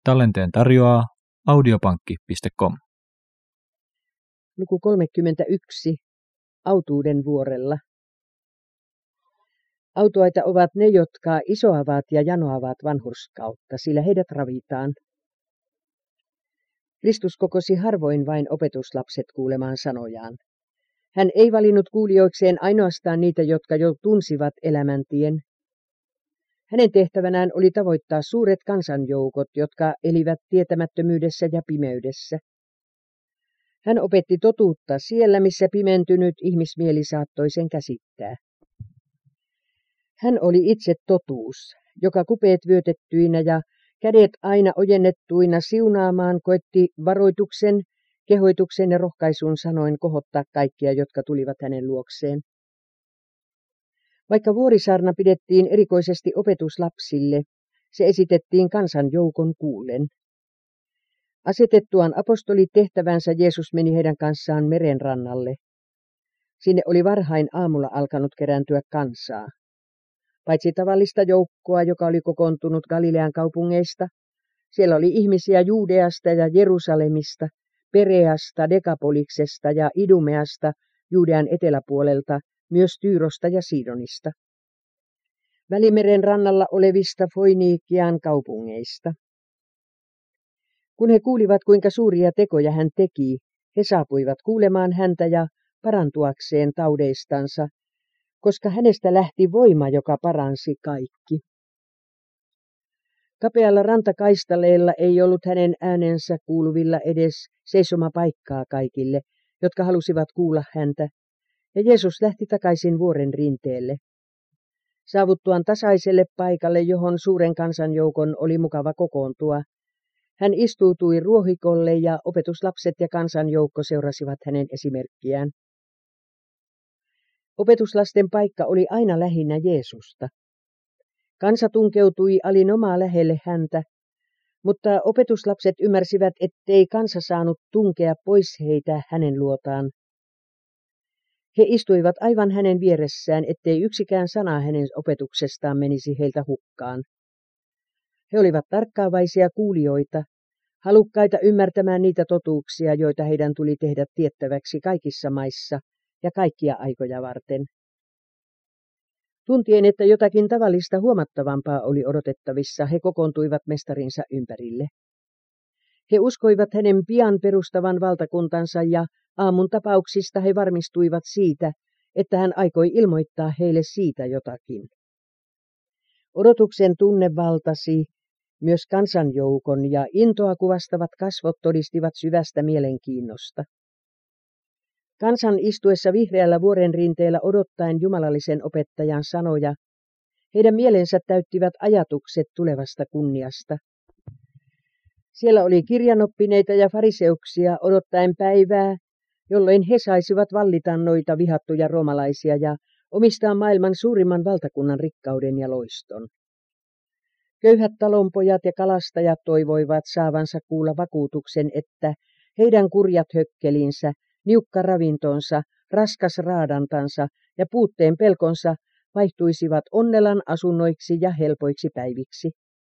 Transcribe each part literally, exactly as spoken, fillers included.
Tallenteen tarjoaa audiopankki piste com. Luku kolmekymmentäyksi. Autuuden vuorella. Autuaita ovat ne, jotka isoavat ja janoavat vanhurskautta, sillä heidät ravitaan. Kristus kokosi harvoin vain opetuslapset kuulemaan sanojaan. Hän ei valinnut kuulijoikseen ainoastaan niitä, jotka jo tunsivat elämäntien. Hänen tehtävänään oli tavoittaa suuret kansanjoukot, jotka elivät tietämättömyydessä ja pimeydessä. Hän opetti totuutta siellä, missä pimentynyt ihmismieli saattoi sen käsittää. Hän oli itse totuus, joka kupeet vyötettyinä ja kädet aina ojennettuina siunaamaan koetti varoituksen, kehoituksen ja rohkaisun sanoin kohottaa kaikkia, jotka tulivat hänen luokseen. Vaikka vuorisaarna pidettiin erikoisesti opetuslapsille, se esitettiin kansanjoukon kuullen. Asetettuaan apostolit tehtävänsä Jeesus meni heidän kanssaan meren rannalle. Sinne oli varhain aamulla alkanut kerääntyä kansaa. Paitsi tavallista joukkoa, joka oli kokoontunut Galilean kaupungeista, siellä oli ihmisiä Juudeasta ja Jerusalemista, Pereasta, Dekapoliksesta ja Idumeasta, Juudean eteläpuolelta, myös Tyyrosta ja Sidonista. Välimeren rannalla olevista Foiniikian kaupungeista. Kun he kuulivat, kuinka suuria tekoja hän teki, he saapuivat kuulemaan häntä ja parantuakseen taudeistansa, koska hänestä lähti voima, joka paransi kaikki. Kapealla rantakaistaleella ei ollut hänen äänensä kuuluvilla edes seisomapaikkaa kaikille, jotka halusivat kuulla häntä, ja Jeesus lähti takaisin vuoren rinteelle. Saavuttuaan tasaiselle paikalle, johon suuren kansanjoukon oli mukava kokoontua, hän istuutui ruohikolle ja opetuslapset ja kansanjoukko seurasivat hänen esimerkkiään. Opetuslasten paikka oli aina lähinnä Jeesusta. Kansa tunkeutui alinomaa lähelle häntä, mutta opetuslapset ymmärsivät, ettei kansa saanut tunkea pois heitä hänen luotaan. He istuivat aivan hänen vieressään, ettei yksikään sana hänen opetuksestaan menisi heiltä hukkaan. He olivat tarkkaavaisia kuulijoita, halukkaita ymmärtämään niitä totuuksia, joita heidän tuli tehdä tiettäväksi kaikissa maissa ja kaikkia aikoja varten. Tuntien, että jotakin tavallista huomattavampaa oli odotettavissa, he kokoontuivat mestarinsa ympärille. He uskoivat hänen pian perustavan valtakuntansa ja aamun tapauksista he varmistuivat siitä, että hän aikoi ilmoittaa heille siitä jotakin. Odotuksen tunne valtasi myös kansanjoukon ja intoa kuvastavat kasvot todistivat syvästä mielenkiinnosta. Kansan istuessa vihreällä vuoren rinteellä odottaen jumalallisen opettajan sanoja, heidän mielensä täyttivät ajatukset tulevasta kunniasta. Siellä oli kirjanoppineita ja fariseuksia odottaen päivää, jolloin he saisivat vallita noita vihattuja roomalaisia ja omistaa maailman suurimman valtakunnan rikkauden ja loiston. Köyhät talonpojat ja kalastajat toivoivat saavansa kuulla vakuutuksen, että heidän kurjat hökkelinsä, niukka ravintonsa, raskas raadantansa ja puutteen pelkonsa vaihtuisivat onnelan asunnoiksi ja helpoiksi päiviksi.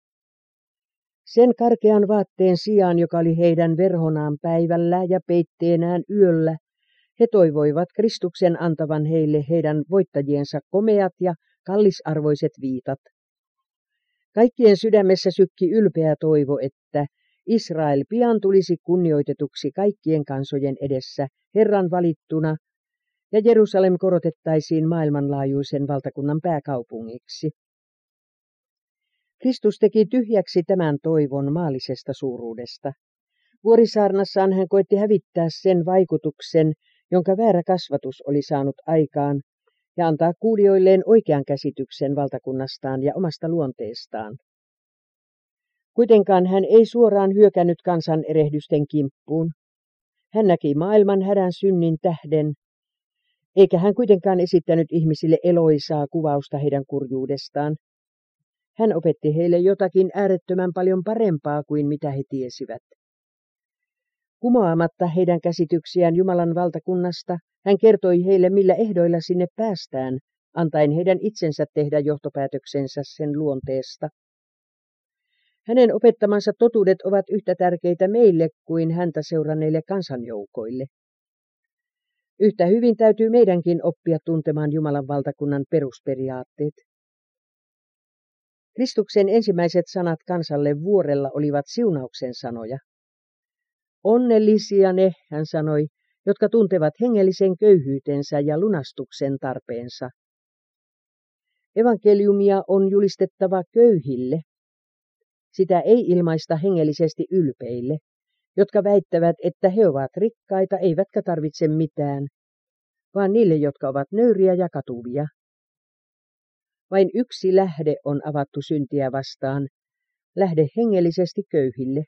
Sen karkean vaatteen sijaan, joka oli heidän verhonaan päivällä ja peitteenään yöllä, he toivoivat Kristuksen antavan heille heidän voittajiensa komeat ja kallisarvoiset viitat. Kaikkien sydämessä sykki ylpeä toivo, että Israel pian tulisi kunnioitetuksi kaikkien kansojen edessä Herran valittuna, ja Jerusalem korotettaisiin maailmanlaajuisen valtakunnan pääkaupungiksi. Kristus teki tyhjäksi tämän toivon maallisesta suuruudesta. Vuorisaarnassaan hän koetti hävittää sen vaikutuksen, jonka väärä kasvatus oli saanut aikaan, ja antaa kuulijoilleen oikean käsityksen valtakunnastaan ja omasta luonteestaan. Kuitenkaan hän ei suoraan hyökännyt kansan erehdysten kimppuun. Hän näki maailman hädän synnin tähden, eikä hän kuitenkaan esittänyt ihmisille eloisaa kuvausta heidän kurjuudestaan. Hän opetti heille jotakin äärettömän paljon parempaa kuin mitä he tiesivät. Kumoamatta heidän käsityksiään Jumalan valtakunnasta, hän kertoi heille, millä ehdoilla sinne päästään, antaen heidän itsensä tehdä johtopäätöksensä sen luonteesta. Hänen opettamansa totuudet ovat yhtä tärkeitä meille kuin häntä seuranneille kansanjoukoille. Yhtä hyvin täytyy meidänkin oppia tuntemaan Jumalan valtakunnan perusperiaatteet. Kristuksen ensimmäiset sanat kansalle vuorella olivat siunauksen sanoja. Onnellisia ne, hän sanoi, jotka tuntevat hengellisen köyhyytensä ja lunastuksen tarpeensa. Evankeliumia on julistettava köyhille. Sitä ei ilmaista hengellisesti ylpeille, jotka väittävät, että he ovat rikkaita eivätkä tarvitse mitään, vaan niille, jotka ovat nöyriä ja katuvia. Vain yksi lähde on avattu syntiä vastaan, lähde hengellisesti köyhille.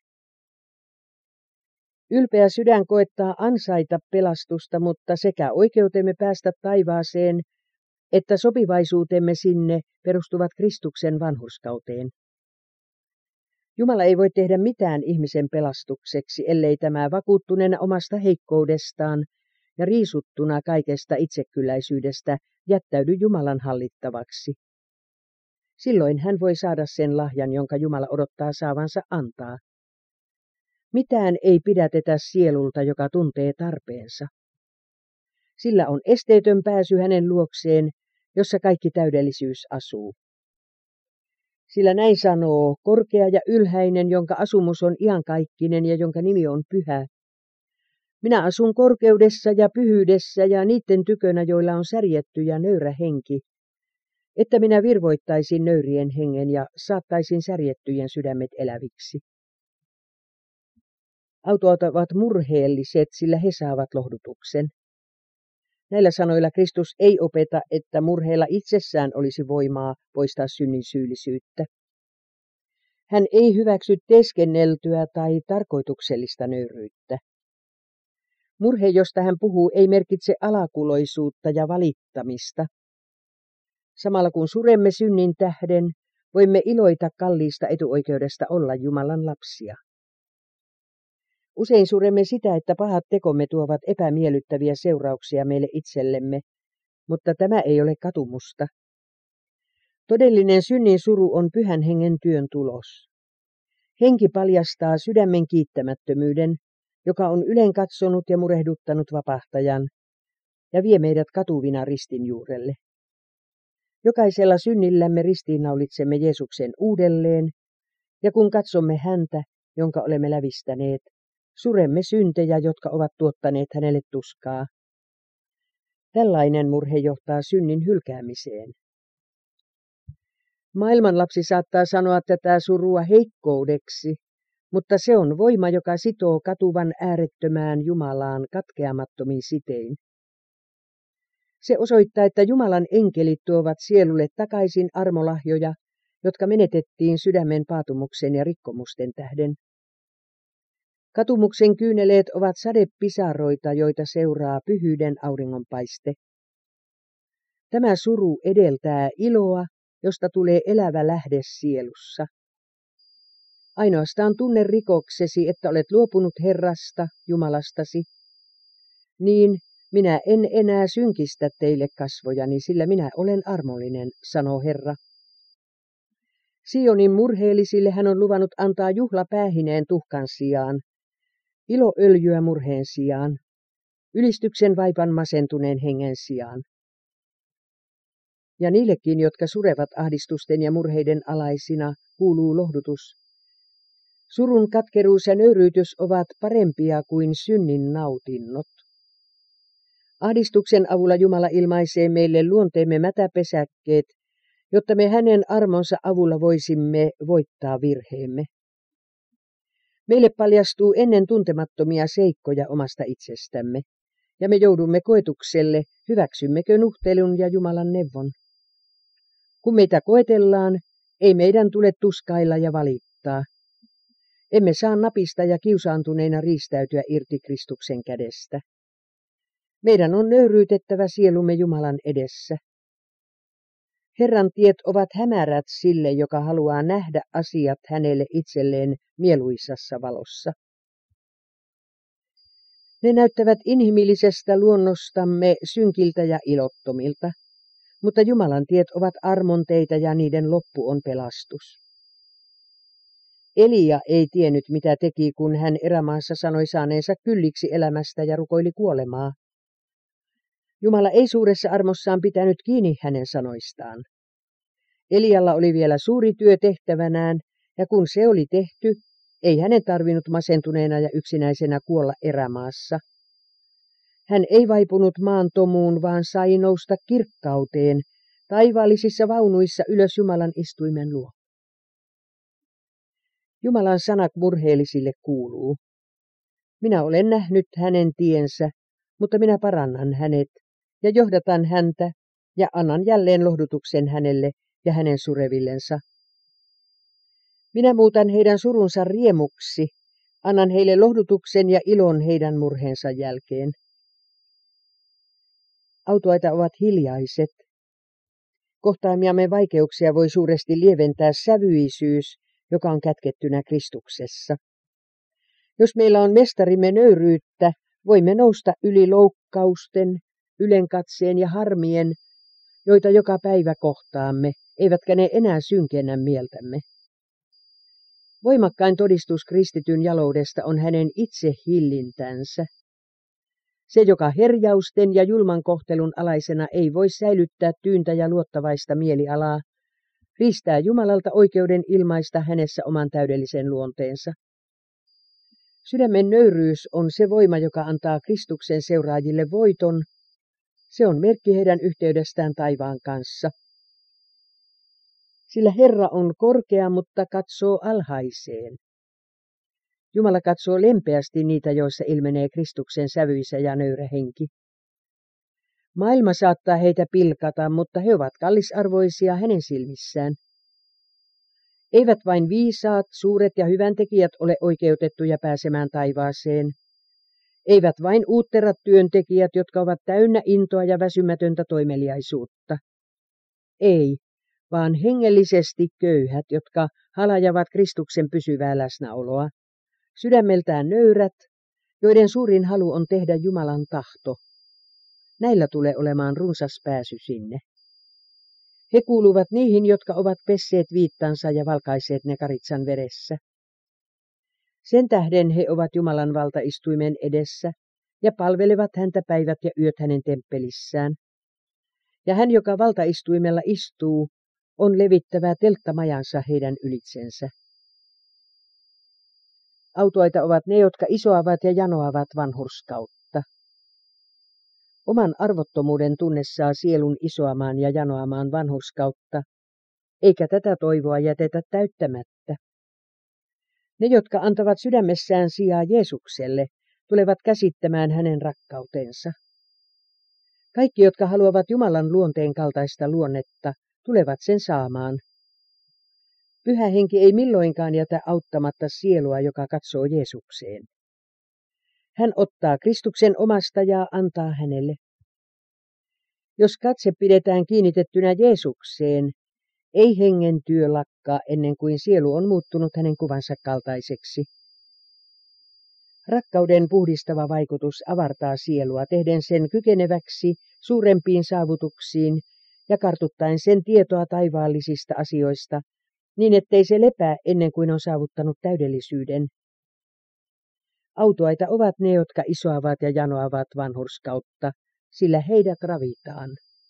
Ylpeä sydän koettaa ansaita pelastusta, mutta sekä oikeutemme päästä taivaaseen että sopivaisuutemme sinne perustuvat Kristuksen vanhurskauteen. Jumala ei voi tehdä mitään ihmisen pelastukseksi, ellei tämä vakuuttuneena omasta heikkoudestaan ja riisuttuna kaikesta itsekylläisyydestä jättäydy Jumalan hallittavaksi. Silloin hän voi saada sen lahjan, jonka Jumala odottaa saavansa antaa. Mitään ei pidätetä sielulta, joka tuntee tarpeensa. Sillä on esteetön pääsy hänen luokseen, jossa kaikki täydellisyys asuu. Sillä näin sanoo korkea ja ylhäinen, jonka asumus on iankaikkinen ja jonka nimi on pyhä. Minä asun korkeudessa ja pyhyydessä ja niiden tykönä, joilla on särjetty ja nöyrä henki, että minä virvoittaisin nöyrien hengen ja saattaisin särjettyjen sydämet eläviksi. Autoat ovat murheelliset, sillä he saavat lohdutuksen. Näillä sanoilla Kristus ei opeta, että murheilla itsessään olisi voimaa poistaa synnin syyllisyyttä. Hän ei hyväksy teeskenneltyä tai tarkoituksellista nöyryyttä. Murhe, josta hän puhuu, ei merkitse alakuloisuutta ja valittamista. Samalla kun suremme synnin tähden, voimme iloita kalliista etuoikeudesta olla Jumalan lapsia. Usein suremme sitä, että pahat tekomme tuovat epämiellyttäviä seurauksia meille itsellemme, mutta tämä ei ole katumusta. Todellinen synnin suru on pyhän hengen työn tulos. Henki paljastaa sydämen kiittämättömyyden, joka on ylen katsonut ja murehduttanut vapahtajan, ja vie meidät katuvina ristin juurelle. Jokaisella synnillämme ristiinnaulitsemme Jeesuksen uudelleen, ja kun katsomme häntä, jonka olemme lävistäneet, suremme syntejä, jotka ovat tuottaneet hänelle tuskaa. Tällainen murhe johtaa synnin hylkäämiseen. Maailman lapsi saattaa sanoa tätä surua heikkoudeksi, mutta se on voima, joka sitoo katuvan äärettömään Jumalaan katkeamattomin sitein. Se osoittaa, että Jumalan enkelit tuovat sielulle takaisin armolahjoja, jotka menetettiin sydämen paatumuksen ja rikkomusten tähden. Katumuksen kyyneleet ovat sadepisaroita, joita seuraa pyhyyden auringonpaiste. Tämä suru edeltää iloa, josta tulee elävä lähde sielussa. Ainoastaan tunne rikoksesi, että olet luopunut Herrasta, Jumalastasi. Niin, minä en enää synkistä teille kasvojani, sillä minä olen armollinen, sanoo Herra. Sionin murheellisille hän on luvannut antaa juhlapäähineen tuhkan sijaan, iloöljyä murheen sijaan, ylistyksen vaipan masentuneen hengen sijaan. Ja niillekin, jotka surevat ahdistusten ja murheiden alaisina, kuuluu lohdutus. Surun katkeruus ja nöyryytys ovat parempia kuin synnin nautinnot. Ahdistuksen avulla Jumala ilmaisee meille luonteemme mätäpesäkkeet, jotta me hänen armonsa avulla voisimme voittaa virheemme. Meille paljastuu ennen tuntemattomia seikkoja omasta itsestämme, ja me joudumme koetukselle, hyväksymmekö nuhtelun ja Jumalan neuvon. Kun meitä koetellaan, ei meidän tule tuskailla ja valittaa. Emme saa napista ja kiusaantuneina riistäytyä irti Kristuksen kädestä. Meidän on nöyryytettävä sielumme Jumalan edessä. Herran tiet ovat hämärät sille, joka haluaa nähdä asiat hänelle itselleen mieluisassa valossa. Ne näyttävät inhimillisestä luonnostamme synkiltä ja ilottomilta, mutta Jumalan tiet ovat armonteita ja niiden loppu on pelastus. Elia ei tiennyt, mitä teki, kun hän erämaassa sanoi saaneensa kylliksi elämästä ja rukoili kuolemaa. Jumala ei suuressa armossaan pitänyt kiinni hänen sanoistaan. Elialla oli vielä suuri työ tehtävänään, ja kun se oli tehty, ei hänen tarvinnut masentuneena ja yksinäisenä kuolla erämaassa. Hän ei vaipunut maan tomuun, vaan sai nousta kirkkauteen, taivaallisissa vaunuissa ylös Jumalan istuimen luo. Jumalan sana murheellisille kuuluu. Minä olen nähnyt hänen tiensä, mutta minä parannan hänet ja johdatan häntä ja annan jälleen lohdutuksen hänelle ja hänen surevillensa. Minä muutan heidän surunsa riemuksi, annan heille lohdutuksen ja ilon heidän murheensa jälkeen. Autuaita ovat hiljaiset. Kohtaamiamme vaikeuksia voi suuresti lieventää sävyisyys, joka on kätkettynä Kristuksessa. Jos meillä on mestarimme nöyryyttä, voimme nousta yli loukkausten, ylenkatseen ja harmien, joita joka päivä kohtaamme, eivätkä ne enää synkennä mieltämme. Voimakkain todistus kristityn jaloudesta on hänen itse hillintänsä. Se, joka herjausten ja julman kohtelun alaisena ei voi säilyttää tyyntä ja luottavaista mielialaa, riistää Jumalalta oikeuden ilmaista hänessä oman täydellisen luonteensa. Sydämen nöyryys on se voima, joka antaa Kristuksen seuraajille voiton. Se on merkki heidän yhteydestään taivaan kanssa. Sillä Herra on korkea, mutta katsoo alhaiseen. Jumala katsoo lempeästi niitä, joissa ilmenee Kristuksen sävyisä ja nöyrä henki. Maailma saattaa heitä pilkata, mutta he ovat kallisarvoisia hänen silmissään. Eivät vain viisaat, suuret ja hyväntekijät ole oikeutettuja pääsemään taivaaseen. Eivät vain uutterat työntekijät, jotka ovat täynnä intoa ja väsymätöntä toimeliaisuutta. Ei, vaan hengellisesti köyhät, jotka halajavat Kristuksen pysyvää läsnäoloa. Sydämeltään nöyrät, joiden suurin halu on tehdä Jumalan tahto. Näillä tulee olemaan runsas pääsy sinne. He kuuluvat niihin, jotka ovat pesseet viittansa ja valkaiseet ne karitsan veressä. Sen tähden he ovat Jumalan valtaistuimen edessä ja palvelevat häntä päivät ja yöt hänen temppelissään. Ja hän, joka valtaistuimella istuu, on levittävä telttamajansa heidän ylitsensä. Autuaita ovat ne, jotka isoavat ja janoavat vanhurskautta. Oman arvottomuuden tunne saa sielun isoamaan ja janoamaan vanhurskautta, eikä tätä toivoa jätetä täyttämättä. Ne, jotka antavat sydämessään sijaa Jeesukselle, tulevat käsittämään hänen rakkautensa. Kaikki, jotka haluavat Jumalan luonteen kaltaista luonnetta, tulevat sen saamaan. Pyhä henki ei milloinkaan jätä auttamatta sielua, joka katsoo Jeesukseen. Hän ottaa Kristuksen omasta ja antaa hänelle. Jos katse pidetään kiinnitettynä Jeesukseen, ei hengen työ lakkaa ennen kuin sielu on muuttunut hänen kuvansa kaltaiseksi. Rakkauden puhdistava vaikutus avartaa sielua, tehden sen kykeneväksi suurempiin saavutuksiin ja kartuttaen sen tietoa taivaallisista asioista, niin ettei se lepää ennen kuin on saavuttanut täydellisyyden. Autuaita ovat ne, jotka isoavat ja janoavat vanhurskautta, sillä heidät ravitaan.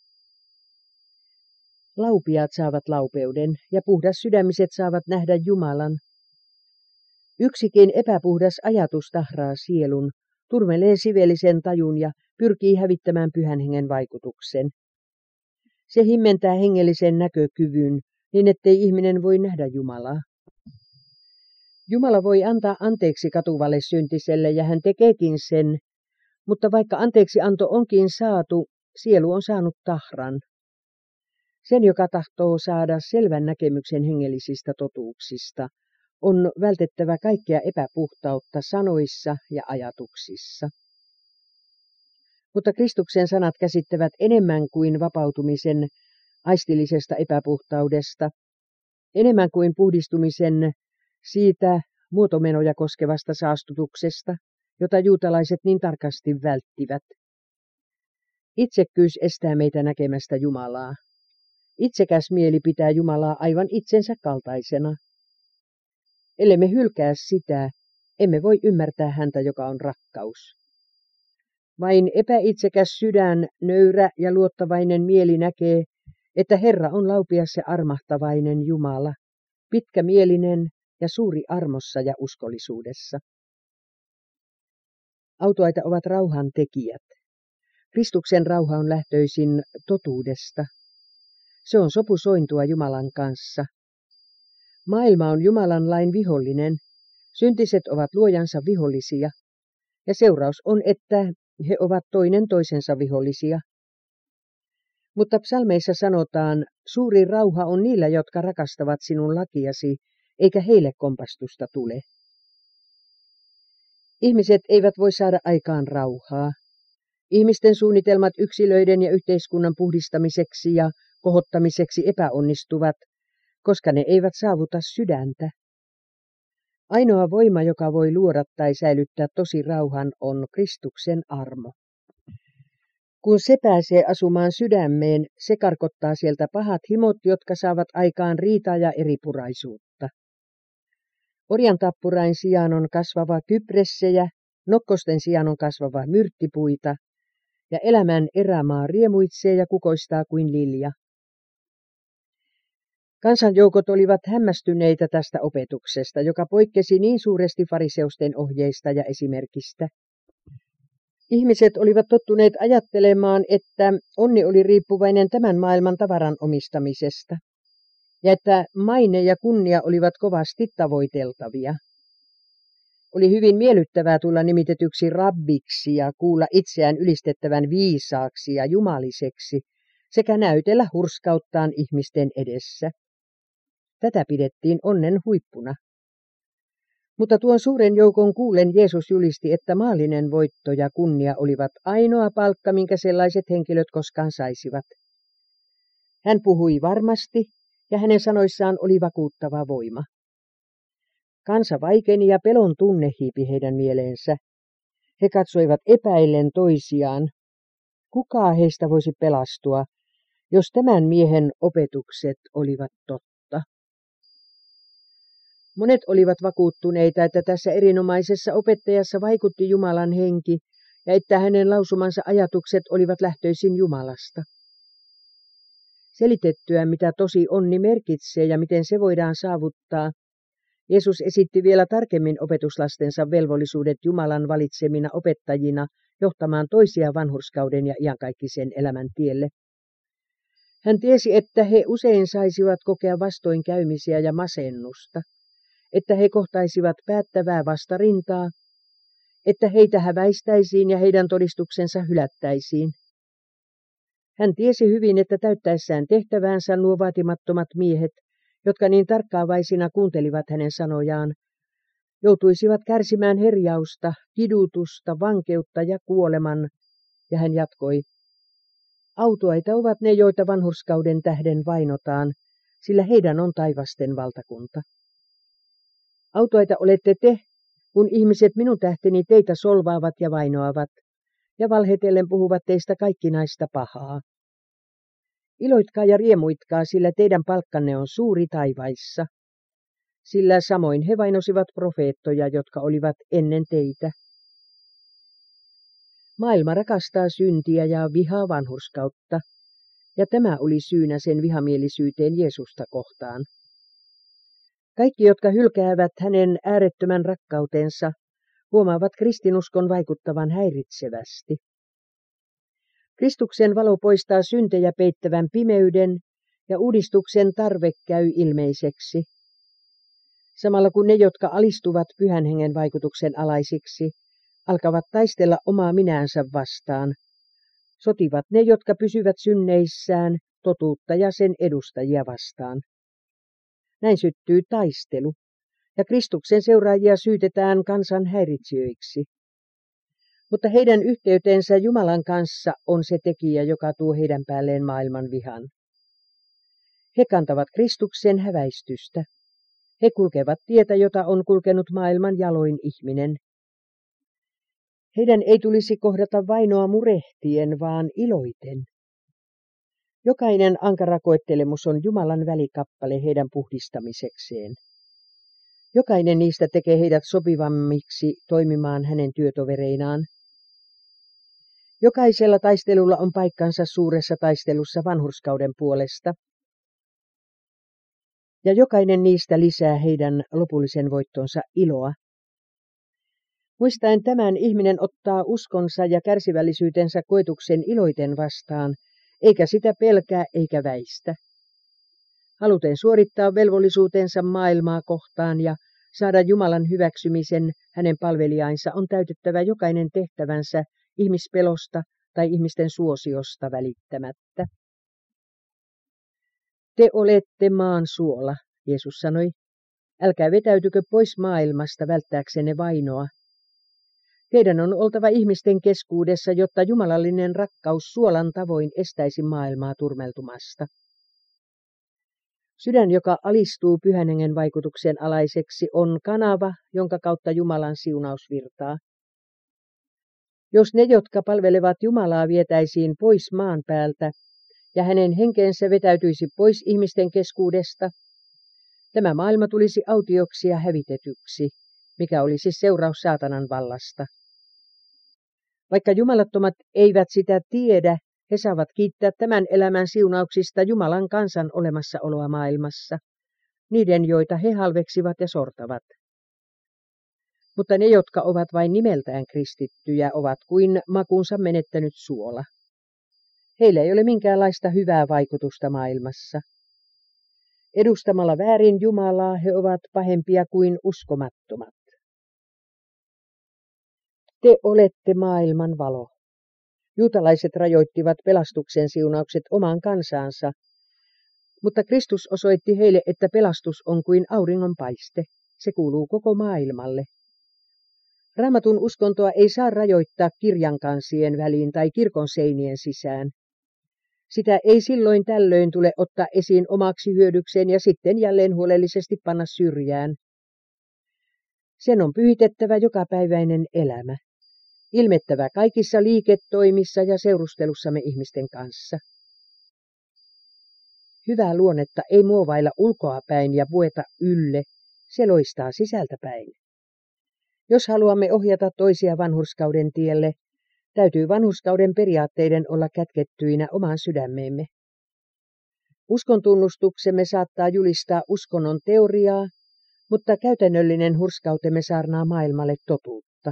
Laupiaat saavat laupeuden ja puhdas sydämiset saavat nähdä Jumalan. Yksikin epäpuhdas ajatus tahraa sielun, turmelee sivellisen tajun ja pyrkii hävittämään pyhän hengen vaikutuksen. Se himmentää hengellisen näkökyvyn, niin ettei ihminen voi nähdä Jumalaa. Jumala voi antaa anteeksi katuvalle syntiselle ja hän tekeekin sen, mutta vaikka anteeksi anto onkin saatu, sielu on saanut tahran. Sen, joka tahtoo saada selvän näkemyksen hengellisistä totuuksista, on vältettävä kaikkea epäpuhtautta sanoissa ja ajatuksissa. Mutta Kristuksen sanat käsittävät enemmän kuin vapautumisen aistillisesta epäpuhtaudesta, enemmän kuin puhdistumisen siitä muotomenoja koskevasta saastutuksesta, jota juutalaiset niin tarkasti välttivät. Itsekkyys estää meitä näkemästä Jumalaa. Itsekäs mieli pitää Jumalaa aivan itsensä kaltaisena. Ellemme hylkää sitä, emme voi ymmärtää häntä, joka on rakkaus. Vain epäitsekäs sydän, nöyrä ja luottavainen mieli näkee, että Herra on laupias ja armahtavainen Jumala, pitkämielinen ja suuri armossa ja uskollisuudessa. Autuaita ovat rauhan tekijät. Kristuksen rauha on lähtöisin totuudesta. Se on sopusointua Jumalan kanssa. Maailma on Jumalan lain vihollinen, syntiset ovat luojansa vihollisia, ja seuraus on, että he ovat toinen toisensa vihollisia. Mutta psalmeissa sanotaan, suuri rauha on niillä, jotka rakastavat sinun lakiasi, eikä heille kompastusta tule. Ihmiset eivät voi saada aikaan rauhaa. Ihmisten suunnitelmat yksilöiden ja yhteiskunnan puhdistamiseksi ja kohottamiseksi epäonnistuvat, koska ne eivät saavuta sydäntä. Ainoa voima, joka voi luoda tai säilyttää tosi rauhan, on Kristuksen armo. Kun se pääsee asumaan sydämeen, se karkottaa sieltä pahat himot, jotka saavat aikaan riitaa ja eripuraisuutta. Orjantappurain sijaan on kasvava kypressejä, nokkosten sijaan on kasvava myrttipuita, ja elämän erämaa riemuitsee ja kukoistaa kuin lilja. Kansanjoukot olivat hämmästyneitä tästä opetuksesta, joka poikkesi niin suuresti fariseusten ohjeista ja esimerkistä. Ihmiset olivat tottuneet ajattelemaan, että onni oli riippuvainen tämän maailman tavaran omistamisesta, ja että maine ja kunnia olivat kovasti tavoiteltavia. Oli hyvin miellyttävää tulla nimitetyksi rabbiksi ja kuulla itseään ylistettävän viisaaksi ja jumaliseksi, sekä näytellä hurskauttaan ihmisten edessä. Tätä pidettiin onnen huippuna. Mutta tuon suuren joukon kuullen Jeesus julisti, että maallinen voitto ja kunnia olivat ainoa palkka, minkä sellaiset henkilöt koskaan saisivat. Hän puhui varmasti, ja hänen sanoissaan oli vakuuttava voima. Kansa vaikeni ja pelon tunne hiipi heidän mieleensä. He katsoivat epäillen toisiaan. Kuka heistä voisi pelastua, jos tämän miehen opetukset olivat totta? Monet olivat vakuuttuneita, että tässä erinomaisessa opettajassa vaikutti Jumalan henki ja että hänen lausumansa ajatukset olivat lähtöisin Jumalasta. Selitettyä, mitä tosi onni merkitsee ja miten se voidaan saavuttaa, Jeesus esitti vielä tarkemmin opetuslastensa velvollisuudet Jumalan valitsemina opettajina johtamaan toisia vanhurskauden ja iankaikkisen elämän tielle. Hän tiesi, että he usein saisivat kokea vastoinkäymisiä ja masennusta, että he kohtaisivat päättävää vastarintaa, että heitä häväistäisiin ja heidän todistuksensa hylättäisiin. Hän tiesi hyvin, että täyttäessään tehtäväänsä nuo vaatimattomat miehet, jotka niin tarkkaavaisina kuuntelivat hänen sanojaan, joutuisivat kärsimään herjausta, kidutusta, vankeutta ja kuoleman, ja hän jatkoi, autuaita ovat ne, joita vanhurskauden tähden vainotaan, sillä heidän on taivasten valtakunta. Autuaita olette te, kun ihmiset minun tähteni teitä solvaavat ja vainoavat, ja valhetellen puhuvat teistä kaikkinaista pahaa. Iloitkaa ja riemuitkaa, sillä teidän palkkanne on suuri taivaissa. Sillä samoin he vainosivat profeettoja, jotka olivat ennen teitä. Maailma rakastaa syntiä ja vihaa vanhurskautta, ja tämä oli syynä sen vihamielisyyteen Jeesusta kohtaan. Kaikki, jotka hylkäävät hänen äärettömän rakkautensa, huomaavat kristinuskon vaikuttavan häiritsevästi. Kristuksen valo poistaa syntejä peittävän pimeyden, ja uudistuksen tarve käy ilmeiseksi. Samalla kun ne, jotka alistuvat pyhän hengen vaikutuksen alaisiksi, alkavat taistella omaa minäänsä vastaan, sotivat ne, jotka pysyvät synneissään, totuutta ja sen edustajia vastaan. Näin syttyy taistelu, ja Kristuksen seuraajia syytetään kansan häiritsijöiksi. Mutta heidän yhteytensä Jumalan kanssa on se tekijä, joka tuo heidän päälleen maailman vihan. He kantavat Kristuksen häväistystä. He kulkevat tietä, jota on kulkenut maailman jaloin ihminen. Heidän ei tulisi kohdata vainoa murehtien, vaan iloiten. Jokainen ankara koettelemus on Jumalan välikappale heidän puhdistamisekseen. Jokainen niistä tekee heidät sopivammiksi toimimaan hänen työtovereinaan. Jokaisella taistelulla on paikkansa suuressa taistelussa vanhurskauden puolesta. Ja jokainen niistä lisää heidän lopullisen voittonsa iloa. Muistaen tämän ihminen ottaa uskonsa ja kärsivällisyytensä koetuksen iloiten vastaan, eikä sitä pelkää eikä väistä. Haluten suorittaa velvollisuutensa maailmaa kohtaan ja saada Jumalan hyväksymisen hänen palvelijainsa on täytettävä jokainen tehtävänsä ihmispelosta tai ihmisten suosiosta välittämättä. Te olette maan suola, Jeesus sanoi. Älkää vetäytykö pois maailmasta välttääksenne vainoa. Teidän on oltava ihmisten keskuudessa, jotta jumalallinen rakkaus suolan tavoin estäisi maailmaa turmeltumasta. Sydän, joka alistuu Pyhän Hengen vaikutuksen alaiseksi, on kanava, jonka kautta Jumalan siunaus virtaa. Jos ne, jotka palvelevat Jumalaa, vietäisiin pois maan päältä ja hänen henkensä vetäytyisi pois ihmisten keskuudesta, tämä maailma tulisi autioksi ja hävitetyksi, mikä olisi seuraus saatanan vallasta. Vaikka jumalattomat eivät sitä tiedä, he saavat kiittää tämän elämän siunauksista Jumalan kansan olemassaoloa maailmassa, niiden joita he halveksivat ja sortavat. Mutta ne, jotka ovat vain nimeltään kristittyjä, ovat kuin makunsa menettänyt suola. Heillä ei ole minkäänlaista hyvää vaikutusta maailmassa. Edustamalla väärin Jumalaa he ovat pahempia kuin uskomattomat. Te olette maailman valo. Juutalaiset rajoittivat pelastuksen siunaukset omaan kansaansa, mutta Kristus osoitti heille, että pelastus on kuin auringonpaiste. Se kuuluu koko maailmalle. Raamatun uskontoa ei saa rajoittaa kirjankansien väliin tai kirkon seinien sisään. Sitä ei silloin tällöin tule ottaa esiin omaksi hyödykseen ja sitten jälleen huolellisesti panna syrjään. Sen on pyhitettävä jokapäiväinen elämä, ilmettävä kaikissa liiketoimissa ja seurustelussamme ihmisten kanssa. Hyvää luonnetta ei muovailla ulkoapäin ja pueta ylle, se loistaa sisältäpäin. Jos haluamme ohjata toisia vanhurskauden tielle, täytyy vanhurskauden periaatteiden olla kätkettyinä omaan sydämeemme. Uskontunnustuksemme saattaa julistaa uskonnon teoriaa, mutta käytännöllinen hurskautemme saarnaa maailmalle totuutta.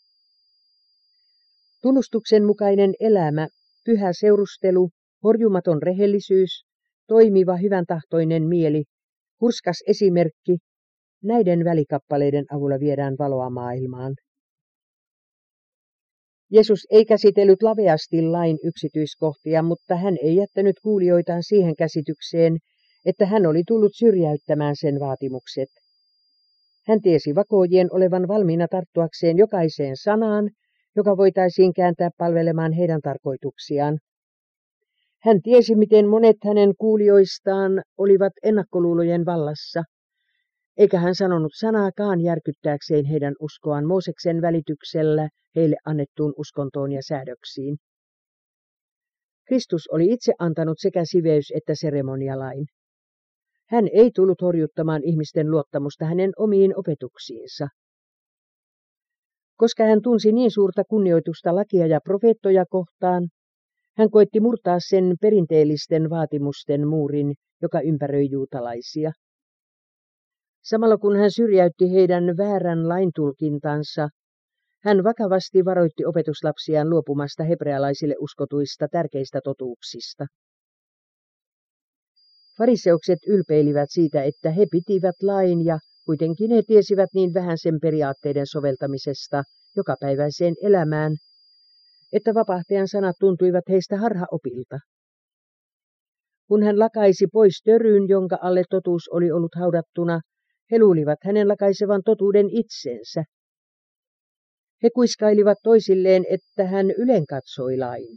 Tunnustuksen mukainen elämä, pyhä seurustelu, horjumaton rehellisyys, toimiva hyväntahtoinen mieli, hurskas esimerkki, näiden välikappaleiden avulla viedään valoa maailmaan. Jeesus ei käsitellyt laveasti lain yksityiskohtia, mutta hän ei jättänyt kuulijoitaan siihen käsitykseen, että hän oli tullut syrjäyttämään sen vaatimukset. Hän tiesi vakoojien olevan valmiina tarttuakseen jokaiseen sanaan, joka voitaisiin kääntää palvelemaan heidän tarkoituksiaan. Hän tiesi, miten monet hänen kuulijoistaan olivat ennakkoluulojen vallassa, eikä hän sanonut sanaakaan järkyttääkseen heidän uskoaan Mooseksen välityksellä heille annettuun uskontoon ja säädöksiin. Kristus oli itse antanut sekä siveys- että seremonialain. Hän ei tullut horjuttamaan ihmisten luottamusta hänen omiin opetuksiinsa. Koska hän tunsi niin suurta kunnioitusta lakia ja profeettoja kohtaan, hän koetti murtaa sen perinteellisten vaatimusten muurin, joka ympäröi juutalaisia. Samalla kun hän syrjäytti heidän väärän laintulkintansa, hän vakavasti varoitti opetuslapsiaan luopumasta hebrealaisille uskotuista tärkeistä totuuksista. Fariseukset ylpeilivät siitä, että he pitivät lain ja kuitenkin he tiesivät niin vähän sen periaatteiden soveltamisesta jokapäiväiseen elämään, että vapahtajan sanat tuntuivat heistä harhaopilta. Kun hän lakaisi pois töryn, jonka alle totuus oli ollut haudattuna, he luulivat hänen lakaisevan totuuden itsensä. He kuiskailivat toisilleen, että hän ylenkatsoi lain.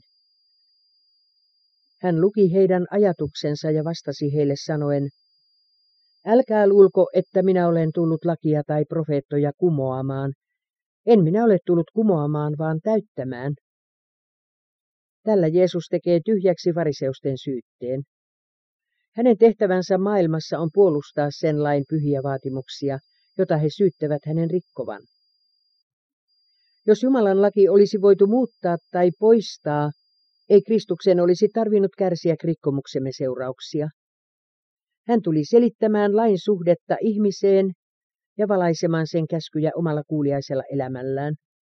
Hän luki heidän ajatuksensa ja vastasi heille sanoen, älkää luulko, että minä olen tullut lakia tai profeettoja kumoamaan. En minä ole tullut kumoamaan, vaan täyttämään. Tällä Jeesus tekee tyhjäksi fariseusten syytteen. Hänen tehtävänsä maailmassa on puolustaa sen lain pyhiä vaatimuksia jota he syyttävät hänen rikkovan. Jos Jumalan laki olisi voitu muuttaa tai poistaa, ei Kristuksen olisi tarvinnut kärsiä rikkomuksemme seurauksia. Hän tuli selittämään lain suhdetta ihmiseen ja valaisemaan sen käskyjä omalla kuuliaisella elämällään.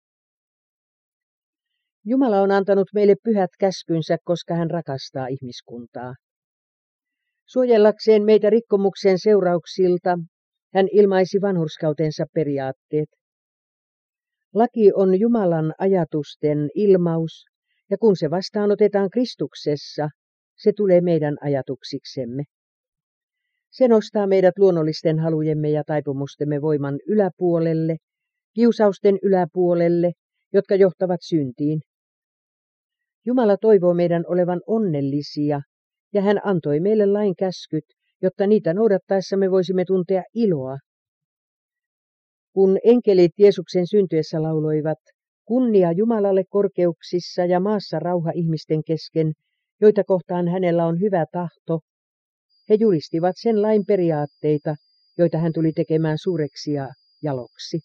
Jumala on antanut meille pyhät käskynsä, koska hän rakastaa ihmiskuntaa. Suojellakseen meitä rikkomuksen seurauksilta, hän ilmaisi vanhurskautensa periaatteet. Laki on Jumalan ajatusten ilmaus, ja kun se vastaanotetaan Kristuksessa, se tulee meidän ajatuksiksemme. Se nostaa meidät luonnollisten halujemme ja taipumustemme voiman yläpuolelle, kiusausten yläpuolelle, jotka johtavat syntiin. Jumala toivoo meidän olevan onnellisia, ja hän antoi meille lain käskyt, jotta niitä noudattaessa me voisimme tuntea iloa. Kun enkelit Jeesuksen syntyessä lauloivat, kunnia Jumalalle korkeuksissa ja maassa rauha ihmisten kesken, joita kohtaan hänellä on hyvä tahto, he julistivat sen lain periaatteita, joita hän tuli tekemään suureksi ja jaloksi.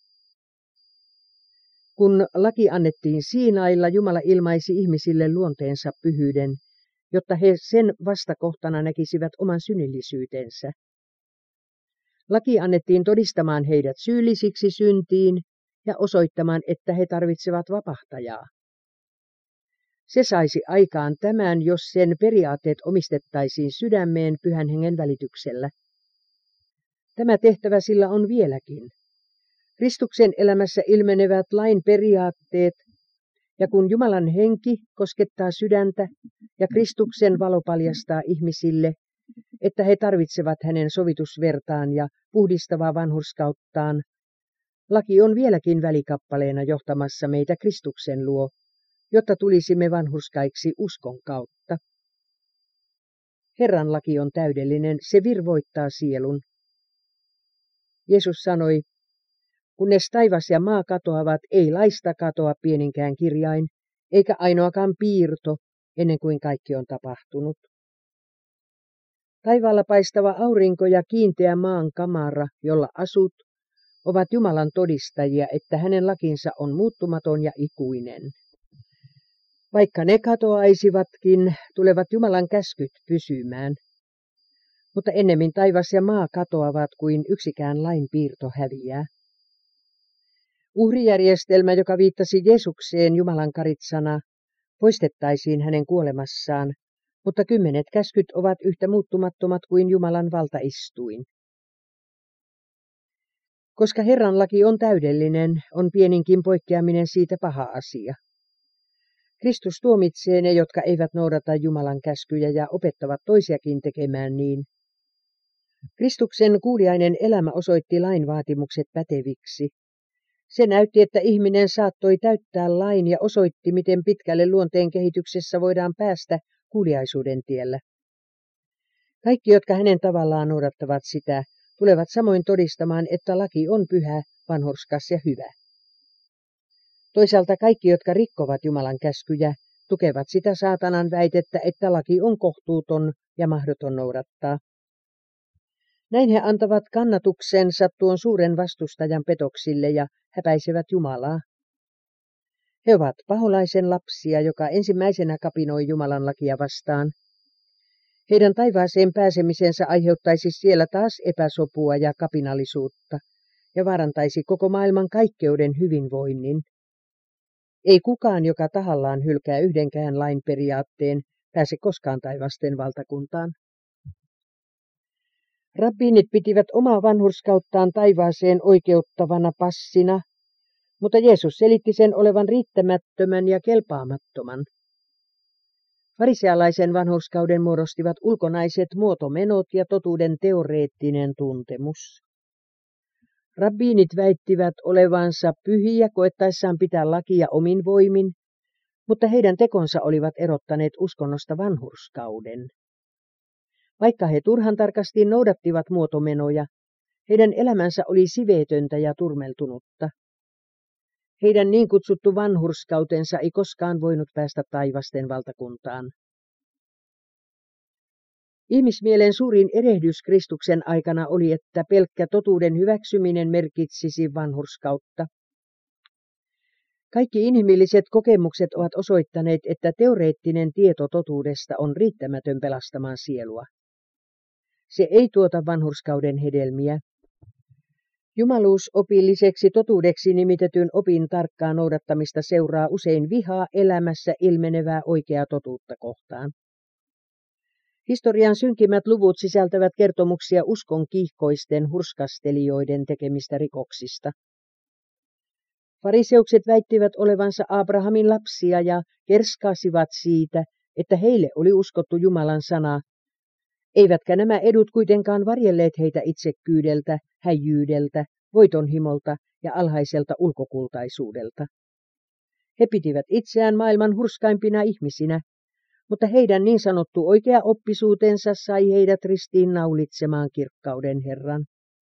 Kun laki annettiin Siinailla, Jumala ilmaisi ihmisille luonteensa pyhyyden, jotta he sen vastakohtana näkisivät oman synillisyytensä. Laki annettiin todistamaan heidät syyllisiksi syntiin ja osoittamaan, että he tarvitsevat vapahtajaa. Se saisi aikaan tämän, jos sen periaatteet omistettaisiin sydämeen Pyhän Hengen välityksellä. Tämä tehtävä sillä on vieläkin. Kristuksen elämässä ilmenevät lain periaatteet, ja kun Jumalan henki koskettaa sydäntä ja Kristuksen valo paljastaa ihmisille, että he tarvitsevat hänen sovitusvertaan ja puhdistavaa vanhurskauttaan, laki on vieläkin välikappaleena johtamassa meitä Kristuksen luo, jotta tulisimme vanhurskaiksi uskon kautta. Herran laki on täydellinen, se virvoittaa sielun. Jeesus sanoi, kunnes taivas ja maa katoavat, ei laista katoa pieninkään kirjain, eikä ainoakaan piirto, ennen kuin kaikki on tapahtunut. Taivaalla paistava aurinko ja kiinteä maan kamara, jolla asut, ovat Jumalan todistajia, että hänen lakinsa on muuttumaton ja ikuinen. Vaikka ne katoaisivatkin, tulevat Jumalan käskyt pysymään. Mutta ennemmin taivas ja maa katoavat kuin yksikään lain piirto häviää. Uhrijärjestelmä, joka viittasi Jeesukseen Jumalan karitsana, poistettaisiin hänen kuolemassaan, mutta kymmenet käskyt ovat yhtä muuttumattomat kuin Jumalan valtaistuin. Koska Herran laki on täydellinen, on pieninkin poikkeaminen siitä paha asia. Kristus tuomitsee ne, jotka eivät noudata Jumalan käskyjä ja opettavat toisiakin tekemään niin. Kristuksen kuuliainen elämä osoitti lain vaatimukset päteviksi. Se näytti, että ihminen saattoi täyttää lain ja osoitti, miten pitkälle luonteen kehityksessä voidaan päästä kuuliaisuuden tiellä. Kaikki, jotka hänen tavallaan noudattavat sitä, tulevat samoin todistamaan, että laki on pyhä, vanhurskas ja hyvä. Toisaalta kaikki, jotka rikkovat Jumalan käskyjä, tukevat sitä saatanan väitettä, että laki on kohtuuton ja mahdoton noudattaa. Näin he antavat kannatuksensa tuon suuren vastustajan petoksille ja häpäisevät Jumalaa. He ovat paholaisen lapsia, joka ensimmäisenä kapinoi Jumalan lakia vastaan. Heidän taivaaseen pääsemisensä aiheuttaisi siellä taas epäsopua ja kapinallisuutta ja vaarantaisi koko maailman kaikkeuden hyvinvoinnin. Ei kukaan, joka tahallaan hylkää yhdenkään lain periaatteen, pääse koskaan taivasten valtakuntaan. Rabbiinit pitivät omaa vanhurskauttaan taivaaseen oikeuttavana passina, mutta Jeesus selitti sen olevan riittämättömän ja kelpaamattoman. Farisealaisen vanhurskauden muodostivat ulkonaiset muotomenot ja totuuden teoreettinen tuntemus. Rabbiinit väittivät olevansa pyhiä koettaessaan pitää lakia omin voimin, mutta heidän tekonsa olivat erottaneet uskonnosta vanhurskauden. Vaikka he turhan tarkasti noudattivat muotomenoja, heidän elämänsä oli siveetöntä ja turmeltunutta. Heidän niin kutsuttu vanhurskautensa ei koskaan voinut päästä taivasten valtakuntaan. Ihmismielen suurin erehdys Kristuksen aikana oli, että pelkkä totuuden hyväksyminen merkitsisi vanhurskautta. Kaikki inhimilliset kokemukset ovat osoittaneet, että teoreettinen tieto totuudesta on riittämätön pelastamaan sielua. Se ei tuota vanhurskauden hedelmiä. Jumaluusopilliseksi totuudeksi nimitetyn opin tarkkaa noudattamista seuraa usein vihaa elämässä ilmenevää oikeaa totuutta kohtaan. Historian synkimmät luvut sisältävät kertomuksia uskon kiihkoisten hurskastelijoiden tekemistä rikoksista. Fariseukset väittivät olevansa Abrahamin lapsia ja kerskasivat siitä, että heille oli uskottu Jumalan sana, eivätkä nämä edut kuitenkaan varjelleet heitä itsekkyydeltä, häijyydeltä, voitonhimolta ja alhaiselta ulkokultaisuudelta. He pitivät itseään maailman hurskaimpina ihmisinä, mutta heidän niin sanottu oikea oppisuutensa sai heidät ristiin naulitsemaan kirkkauden Herran.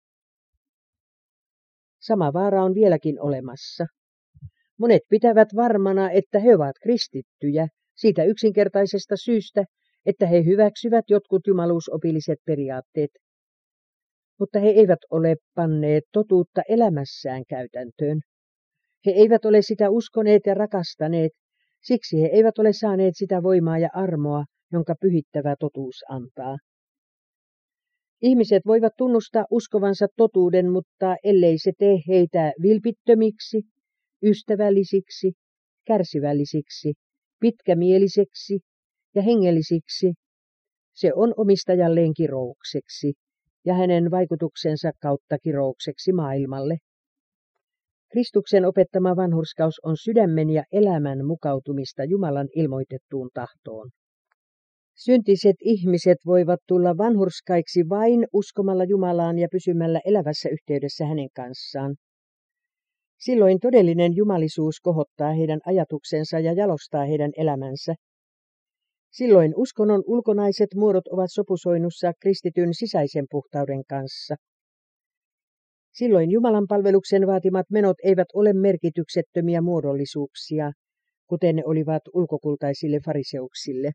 Sama vaara on vieläkin olemassa. Monet pitävät varmana, että he ovat kristittyjä siitä yksinkertaisesta syystä, että he hyväksyvät jotkut jumaluusopilliset periaatteet. Mutta he eivät ole panneet totuutta elämässään käytäntöön. He eivät ole sitä uskoneet ja rakastaneet, siksi he eivät ole saaneet sitä voimaa ja armoa, jonka pyhittävä totuus antaa. Ihmiset voivat tunnustaa uskovansa totuuden, mutta ellei se tee heitä vilpittömiksi, ystävällisiksi, kärsivällisiksi, pitkämielisiksi ja hengellisiksi, se on omistajalleen kiroukseksi ja hänen vaikutuksensa kautta kiroukseksi maailmalle. Kristuksen opettama vanhurskaus on sydämen ja elämän mukautumista Jumalan ilmoitettuun tahtoon. Syntiset ihmiset voivat tulla vanhurskaiksi vain uskomalla Jumalaan ja pysymällä elävässä yhteydessä hänen kanssaan. Silloin todellinen jumalisuus kohottaa heidän ajatuksensa ja jalostaa heidän elämänsä. Silloin uskonnon ulkonaiset muodot ovat sopusoinnussa kristityn sisäisen puhtauden kanssa. Silloin Jumalan palveluksen vaatimat menot eivät ole merkityksettömiä muodollisuuksia, kuten ne olivat ulkokultaisille fariseuksille.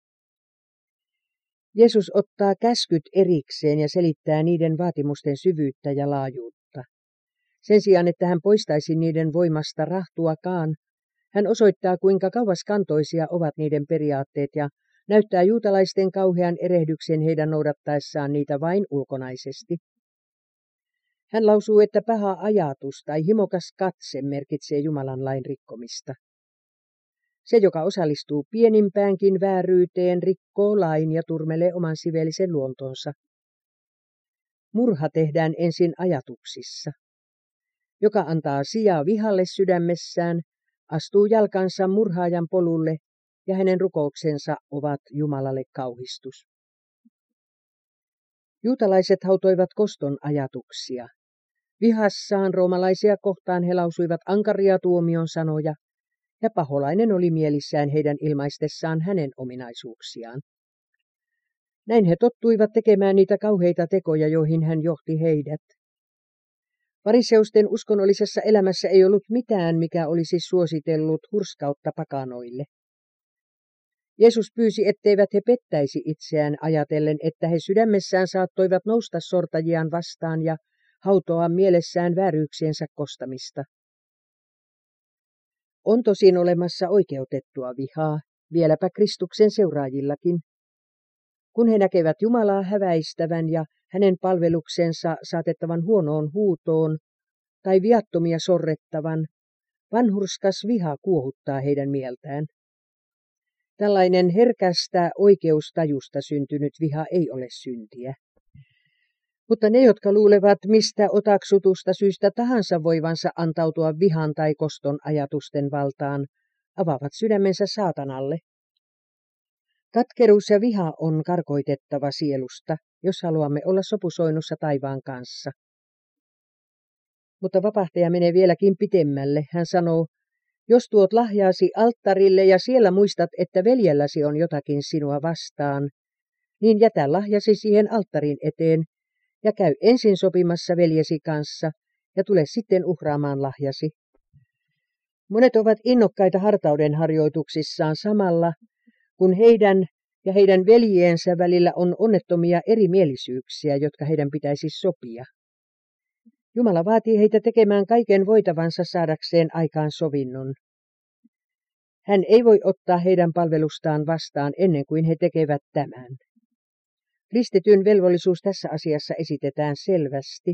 Jeesus ottaa käskyt erikseen ja selittää niiden vaatimusten syvyyttä ja laajuutta. Sen sijaan, että hän poistaisi niiden voimasta rahtuakaan, hän osoittaa, kuinka kauaskantoisia ovat niiden periaatteet ja näyttää juutalaisten kauhean erehdyksen heidän noudattaessaan niitä vain ulkonaisesti. Hän lausuu, että paha ajatus tai himokas katse merkitsee Jumalan lain rikkomista. Se, joka osallistuu pienimpäänkin vääryyteen, rikkoo lain ja turmelee oman sivellisen luontonsa. Murha tehdään ensin ajatuksissa. Joka antaa sijaa vihalle sydämessään, astuu jalkansa murhaajan polulle ja hänen rukouksensa ovat Jumalalle kauhistus. Juutalaiset hautoivat koston ajatuksia. Vihassaan roomalaisia kohtaan he lausuivat ankaria tuomion sanoja, ja paholainen oli mielissään heidän ilmaistessaan hänen ominaisuuksiaan. Näin he tottuivat tekemään niitä kauheita tekoja, joihin hän johti heidät. Fariseusten uskonnollisessa elämässä ei ollut mitään, mikä olisi suositellut hurskautta pakanoille. Jeesus pyysi, etteivät he pettäisi itseään ajatellen, että he sydämessään saattoivat nousta sortajiaan vastaan ja hautoa mielessään vääryyksiensä kostamista. On tosin olemassa oikeutettua vihaa, vieläpä Kristuksen seuraajillakin. Kun he näkevät Jumalaa häväistävän ja hänen palveluksensa saatettavan huonoon huutoon tai viattomia sorrettavan, vanhurskas viha kuohuttaa heidän mieltään. Tällainen herkästä oikeustajusta syntynyt viha ei ole syntiä. Mutta ne, jotka luulevat mistä otaksutusta syystä tahansa voivansa antautua vihan tai koston ajatusten valtaan, avaavat sydämensä saatanalle. Katkeruus ja viha on karkoitettava sielusta, jos haluamme olla sopusoinnussa taivaan kanssa. Mutta vapahtaja menee vieläkin pitemmälle. Hän sanoo, jos tuot lahjaasi alttarille ja siellä muistat, että veljelläsi on jotakin sinua vastaan, niin jätä lahjasi siihen alttarin eteen ja käy ensin sopimassa veljesi kanssa ja tule sitten uhraamaan lahjasi. Monet ovat innokkaita hartauden harjoituksissaan samalla, kun heidän ja heidän veljiensä välillä on onnettomia erimielisyyksiä, jotka heidän pitäisi sopia. Jumala vaatii heitä tekemään kaiken voitavansa saadakseen aikaan sovinnon. Hän ei voi ottaa heidän palvelustaan vastaan ennen kuin he tekevät tämän. Kristityn velvollisuus tässä asiassa esitetään selvästi.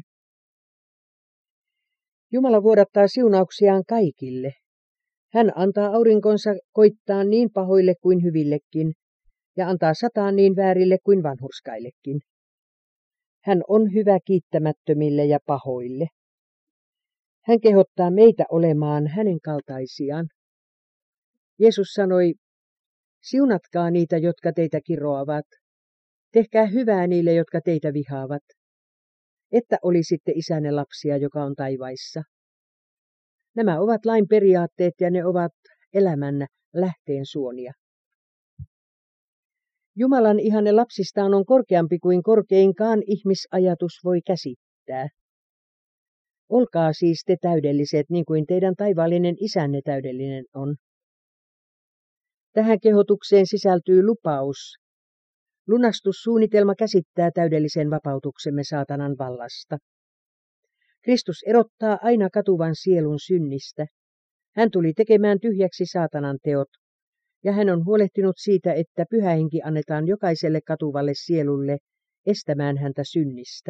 Jumala vuodattaa siunauksiaan kaikille. Hän antaa aurinkonsa koittaa niin pahoille kuin hyvillekin, ja antaa sataa niin väärille kuin vanhurskaillekin. Hän on hyvä kiittämättömille ja pahoille. Hän kehottaa meitä olemaan hänen kaltaisiaan. Jeesus sanoi, siunatkaa niitä, jotka teitä kiroavat. Tehkää hyvää niille, jotka teitä vihaavat, että olisitte isänne lapsia, joka on taivaissa. Nämä ovat lain periaatteet ja ne ovat elämän lähteen suonia. Jumalan ihanne lapsistaan on korkeampi kuin korkeinkaan ihmisajatus voi käsittää. Olkaa siis te täydelliset, niin kuin teidän taivaallinen isänne täydellinen on. Tähän kehotukseen sisältyy lupaus. Lunastussuunnitelma käsittää täydellisen vapautuksemme saatanan vallasta. Kristus erottaa aina katuvan sielun synnistä. Hän tuli tekemään tyhjäksi saatanan teot, ja hän on huolehtinut siitä, että pyhä henki annetaan jokaiselle katuvalle sielulle estämään häntä synnistä.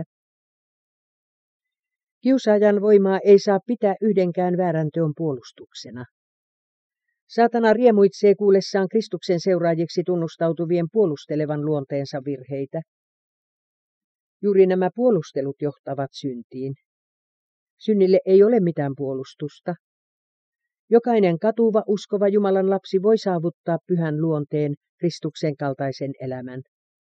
Kiusaajan voimaa ei saa pitää yhdenkään väärän teon puolustuksena. Saatana riemuitsee kuullessaan Kristuksen seuraajiksi tunnustautuvien puolustelevan luonteensa virheitä. Juuri nämä puolustelut johtavat syntiin. Synnille ei ole mitään puolustusta. Jokainen katuva, uskova Jumalan lapsi voi saavuttaa pyhän luonteen, Kristuksen kaltaisen elämän.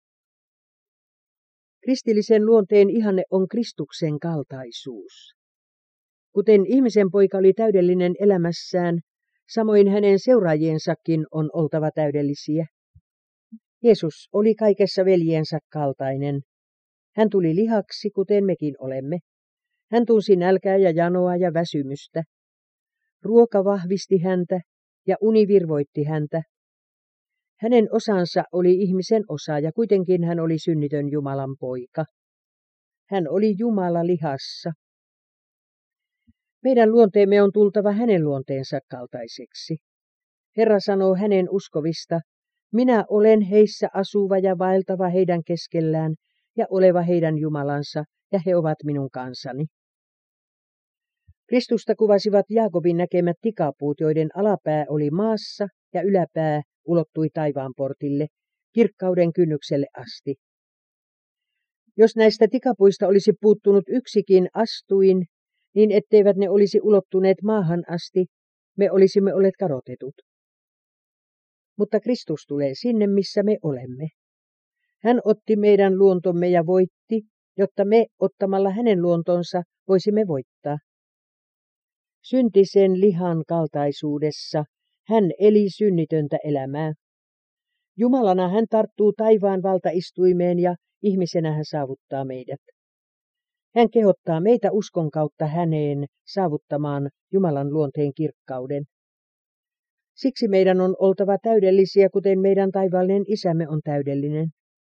Kristillisen luonteen ihanne on Kristuksen kaltaisuus. Kuten ihmisen poika oli täydellinen elämässään, samoin hänen seuraajiensakin on oltava täydellisiä. Jeesus oli kaikessa veljiensä kaltainen. Hän tuli lihaksi, kuten mekin olemme. Hän tunsi nälkää ja janoa ja väsymystä. Ruoka vahvisti häntä ja uni virvoitti häntä. Hänen osansa oli ihmisen osa ja kuitenkin hän oli synnitön Jumalan poika. Hän oli Jumala lihassa. Meidän luonteemme on tultava hänen luonteensa kaltaiseksi. Herra sanoo hänen uskovista, minä olen heissä asuva ja vaeltava heidän keskellään ja oleva heidän Jumalansa ja he ovat minun kansani. Kristusta kuvasivat Jaakobin näkemät tikapuut, joiden alapää oli maassa ja yläpää ulottui taivaan portille, kirkkauden kynnykselle asti. Jos näistä tikapuista olisi puuttunut yksikin astuin, niin etteivät ne olisi ulottuneet maahan asti, me olisimme olleet kadotetut. Mutta Kristus tulee sinne, missä me olemme. Hän otti meidän luontomme ja voitti, jotta me ottamalla hänen luontonsa voisimme voittaa. Syntisen lihan kaltaisuudessa hän eli synnitöntä elämää. Jumalana hän tarttuu taivaan valtaistuimeen ja ihmisenä hän saavuttaa meidät. Hän kehottaa meitä uskon kautta häneen saavuttamaan Jumalan luonteen kirkkauden. Siksi meidän on oltava täydellisiä, kuten meidän taivaallinen isämme on täydellinen.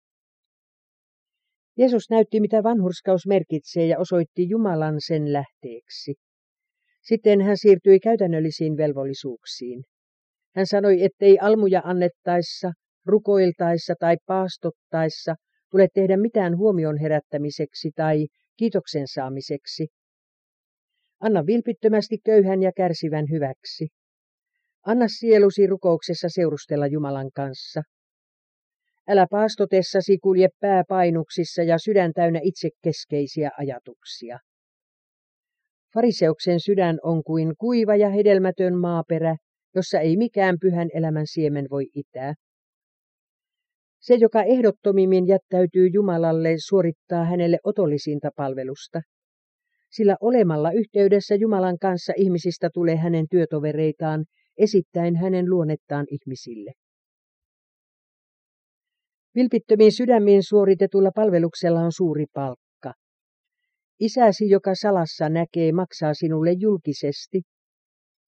Jeesus näytti, mitä vanhurskaus merkitsee ja osoitti Jumalan sen lähteeksi. Sitten hän siirtyi käytännöllisiin velvollisuuksiin. Hän sanoi, ettei almuja annettaessa, rukoiltaessa tai paastottaessa tule tehdä mitään huomion herättämiseksi tai kiitoksen saamiseksi. Anna vilpittömästi köyhän ja kärsivän hyväksi. Anna sielusi rukouksessa seurustella Jumalan kanssa. Älä paastotessasi kulje pääpainuksissa ja sydän täynnä itsekeskeisiä ajatuksia. Fariseuksen sydän on kuin kuiva ja hedelmätön maaperä, jossa ei mikään pyhän elämän siemen voi itää. Se, joka ehdottomimmin jättäytyy Jumalalle, suorittaa hänelle otollisinta palvelusta. Sillä olemalla yhteydessä Jumalan kanssa ihmisistä tulee hänen työtovereitaan, esittäen hänen luonnettaan ihmisille. Vilpittömiin sydämiin suoritetulla palveluksella on suuri palkka. Isäsi, joka salassa näkee, maksaa sinulle julkisesti.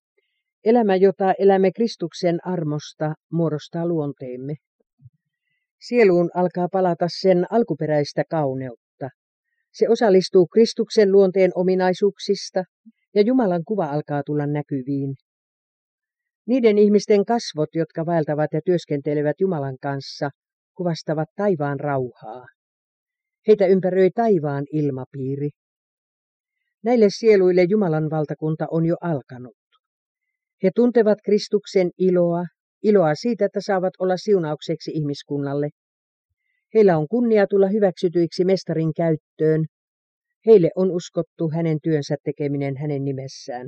Elämä, jota elämme Kristuksen armosta, muodostaa luonteemme. Sieluun alkaa palata sen alkuperäistä kauneutta. Se osallistuu Kristuksen luonteen ominaisuuksista ja Jumalan kuva alkaa tulla näkyviin. Niiden ihmisten kasvot, jotka vaeltavat ja työskentelevät Jumalan kanssa, kuvastavat taivaan rauhaa. Heitä ympäröi taivaan ilmapiiri. Näille sieluille Jumalan valtakunta on jo alkanut. He tuntevat Kristuksen iloa, iloa siitä, että saavat olla siunaukseksi ihmiskunnalle. Heillä on kunnia tulla hyväksytyiksi mestarin käyttöön. Heille on uskottu hänen työnsä tekeminen hänen nimessään.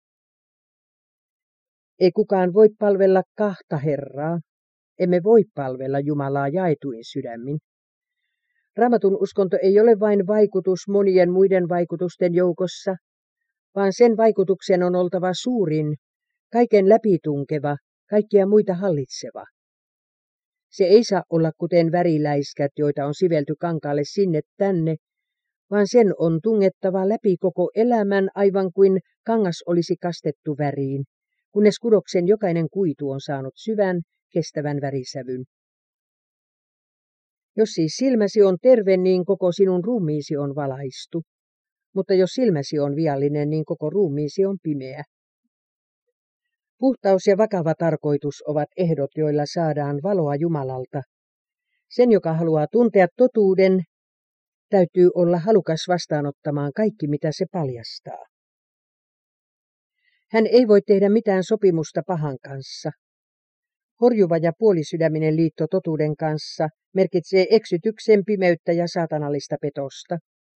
Ei kukaan voi palvella kahta Herraa. Emme voi palvella Jumalaa jaetuin sydämin. Raamatun uskonto ei ole vain vaikutus monien muiden vaikutusten joukossa, vaan sen vaikutuksen on oltava suurin, kaiken läpitunkeva, kaikkia muita hallitseva. Se ei saa olla kuten väriläiskät, joita on sivelty kankaalle sinne tänne, vaan sen on tungettava läpi koko elämän aivan kuin kangas olisi kastettu väriin, kunnes kudoksen jokainen kuitu on saanut syvän, kestävän värisävyn. Jos siis silmäsi on terve, niin koko sinun ruumiisi on valaistu, mutta jos silmäsi on viallinen, niin koko ruumiisi on pimeä. Puhtaus ja vakava tarkoitus ovat ehdot, joilla saadaan valoa Jumalalta. Sen, joka haluaa tuntea totuuden, täytyy olla halukas vastaanottamaan kaikki, mitä se paljastaa. Hän ei voi tehdä mitään sopimusta pahan kanssa. Horjuva ja puolisydäminen liitto totuuden kanssa merkitsee eksytyksen, pimeyttä ja saatanallista petosta.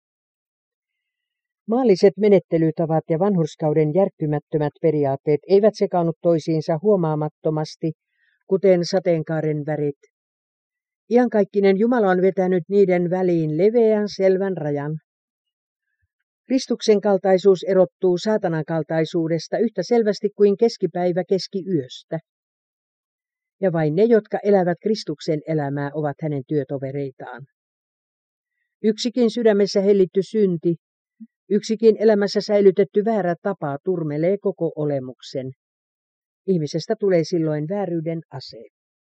Maalliset menettelytavat ja vanhurskauden järkkymättömät periaatteet eivät sekaannut toisiinsa huomaamattomasti, kuten sateenkaaren värit. Iankaikkinen Jumala on vetänyt niiden väliin leveän selvän rajan. Kristuksen kaltaisuus erottuu saatanan kaltaisuudesta yhtä selvästi kuin keskipäivä keskiyöstä. Ja vain ne, jotka elävät Kristuksen elämää, ovat hänen työtovereitaan. Yksikin sydämessä hellitty synti, yksikin elämässä säilytetty väärä tapa turmelee koko olemuksen. Ihmisestä tulee silloin vääryyden ase.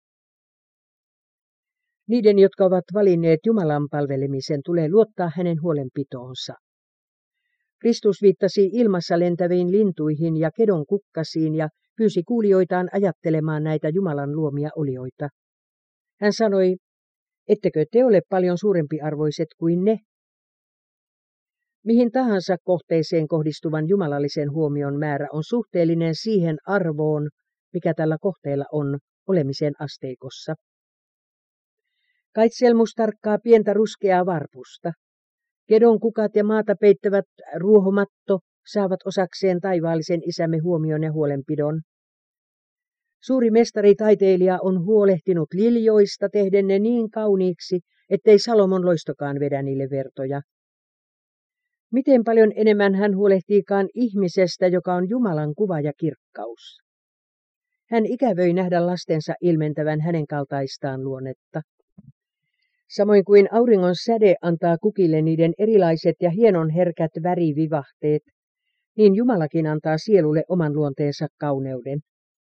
Niiden, jotka ovat valinneet Jumalan palvelemisen, tulee luottaa hänen huolenpitoonsa. Kristus viittasi ilmassa lentäviin lintuihin ja kedon kukkasiin ja pyysi kuulijoitaan ajattelemaan näitä Jumalan luomia olioita. Hän sanoi, ettekö te ole paljon suurempiarvoiset kuin ne? Mihin tahansa kohteeseen kohdistuvan jumalallisen huomion määrä on suhteellinen siihen arvoon, mikä tällä kohteella on olemisen asteikossa. Kaitselmus tarkkaa pientä ruskeaa varpusta. Kedon kukat ja maata peittävät ruohomatto saavat osakseen taivaallisen isämme huomion ja huolenpidon. Suuri mestari taiteilija on huolehtinut liljoista tehden ne niin kauniiksi, ettei Salomon loistokaan vedä niille vertoja. Miten paljon enemmän hän huolehtiikaan ihmisestä, joka on Jumalan kuva ja kirkkaus. Hän ikävöi nähdä lastensa ilmentävän hänen kaltaistaan luonnetta. Samoin kuin auringon säde antaa kukille niiden erilaiset ja hienon herkät värivivahteet, niin Jumalakin antaa sielulle oman luonteensa kauneuden.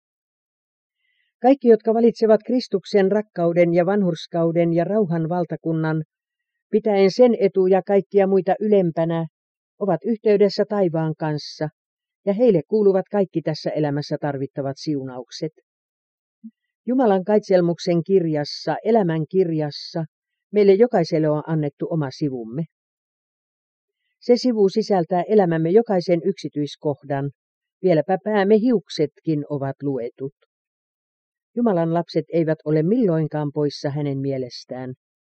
Kaikki, jotka valitsevat Kristuksen rakkauden ja vanhurskauden ja rauhan valtakunnan, pitäen sen etuja kaikkia muita ylempänä, ovat yhteydessä taivaan kanssa, ja heille kuuluvat kaikki tässä elämässä tarvittavat siunaukset. Jumalan kaitselmuksen kirjassa, elämän kirjassa, meille jokaiselle on annettu oma sivumme. Se sivu sisältää elämämme jokaisen yksityiskohdan, vieläpä päämme hiuksetkin ovat luetut. Jumalan lapset eivät ole milloinkaan poissa hänen mielestään.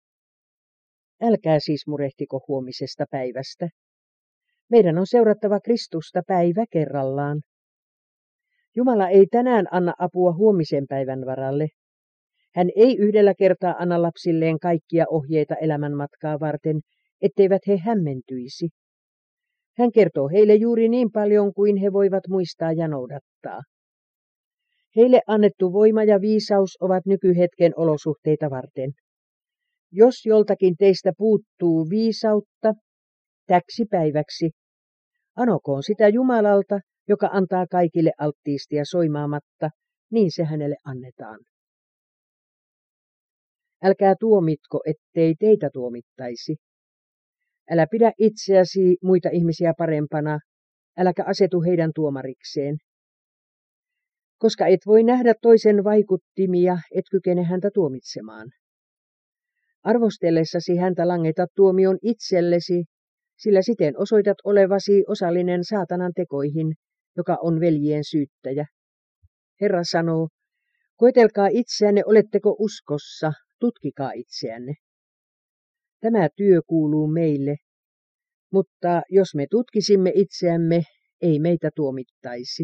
Älkää siis murehtiko huomisesta päivästä. Meidän on seurattava Kristusta päivä kerrallaan. Jumala ei tänään anna apua huomisen päivän varalle. Hän ei yhdellä kertaa anna lapsilleen kaikkia ohjeita elämänmatkaa varten, etteivät he hämmentyisi. Hän kertoo heille juuri niin paljon kuin he voivat muistaa ja noudattaa. Heille annettu voima ja viisaus ovat nykyhetken olosuhteita varten. Jos joltakin teistä puuttuu viisautta täksi päiväksi, anokoon sitä Jumalalta, joka antaa kaikille alttiisti ja soimaamatta, niin se hänelle annetaan. Älkää tuomitko, ettei teitä tuomittaisi. Älä pidä itseäsi muita ihmisiä parempana, äläkä asetu heidän tuomarikseen. Koska et voi nähdä toisen vaikuttimia, et kykene häntä tuomitsemaan. Arvostellessasi häntä langetat tuomion itsellesi, sillä siten osoitat olevasi osallinen saatanan tekoihin, joka on veljien syyttäjä. Herra sanoo, koetelkaa itseänne, oletteko uskossa, tutkikaa itseänne. Tämä työ kuuluu meille, mutta jos me tutkisimme itseämme, ei meitä tuomittaisi.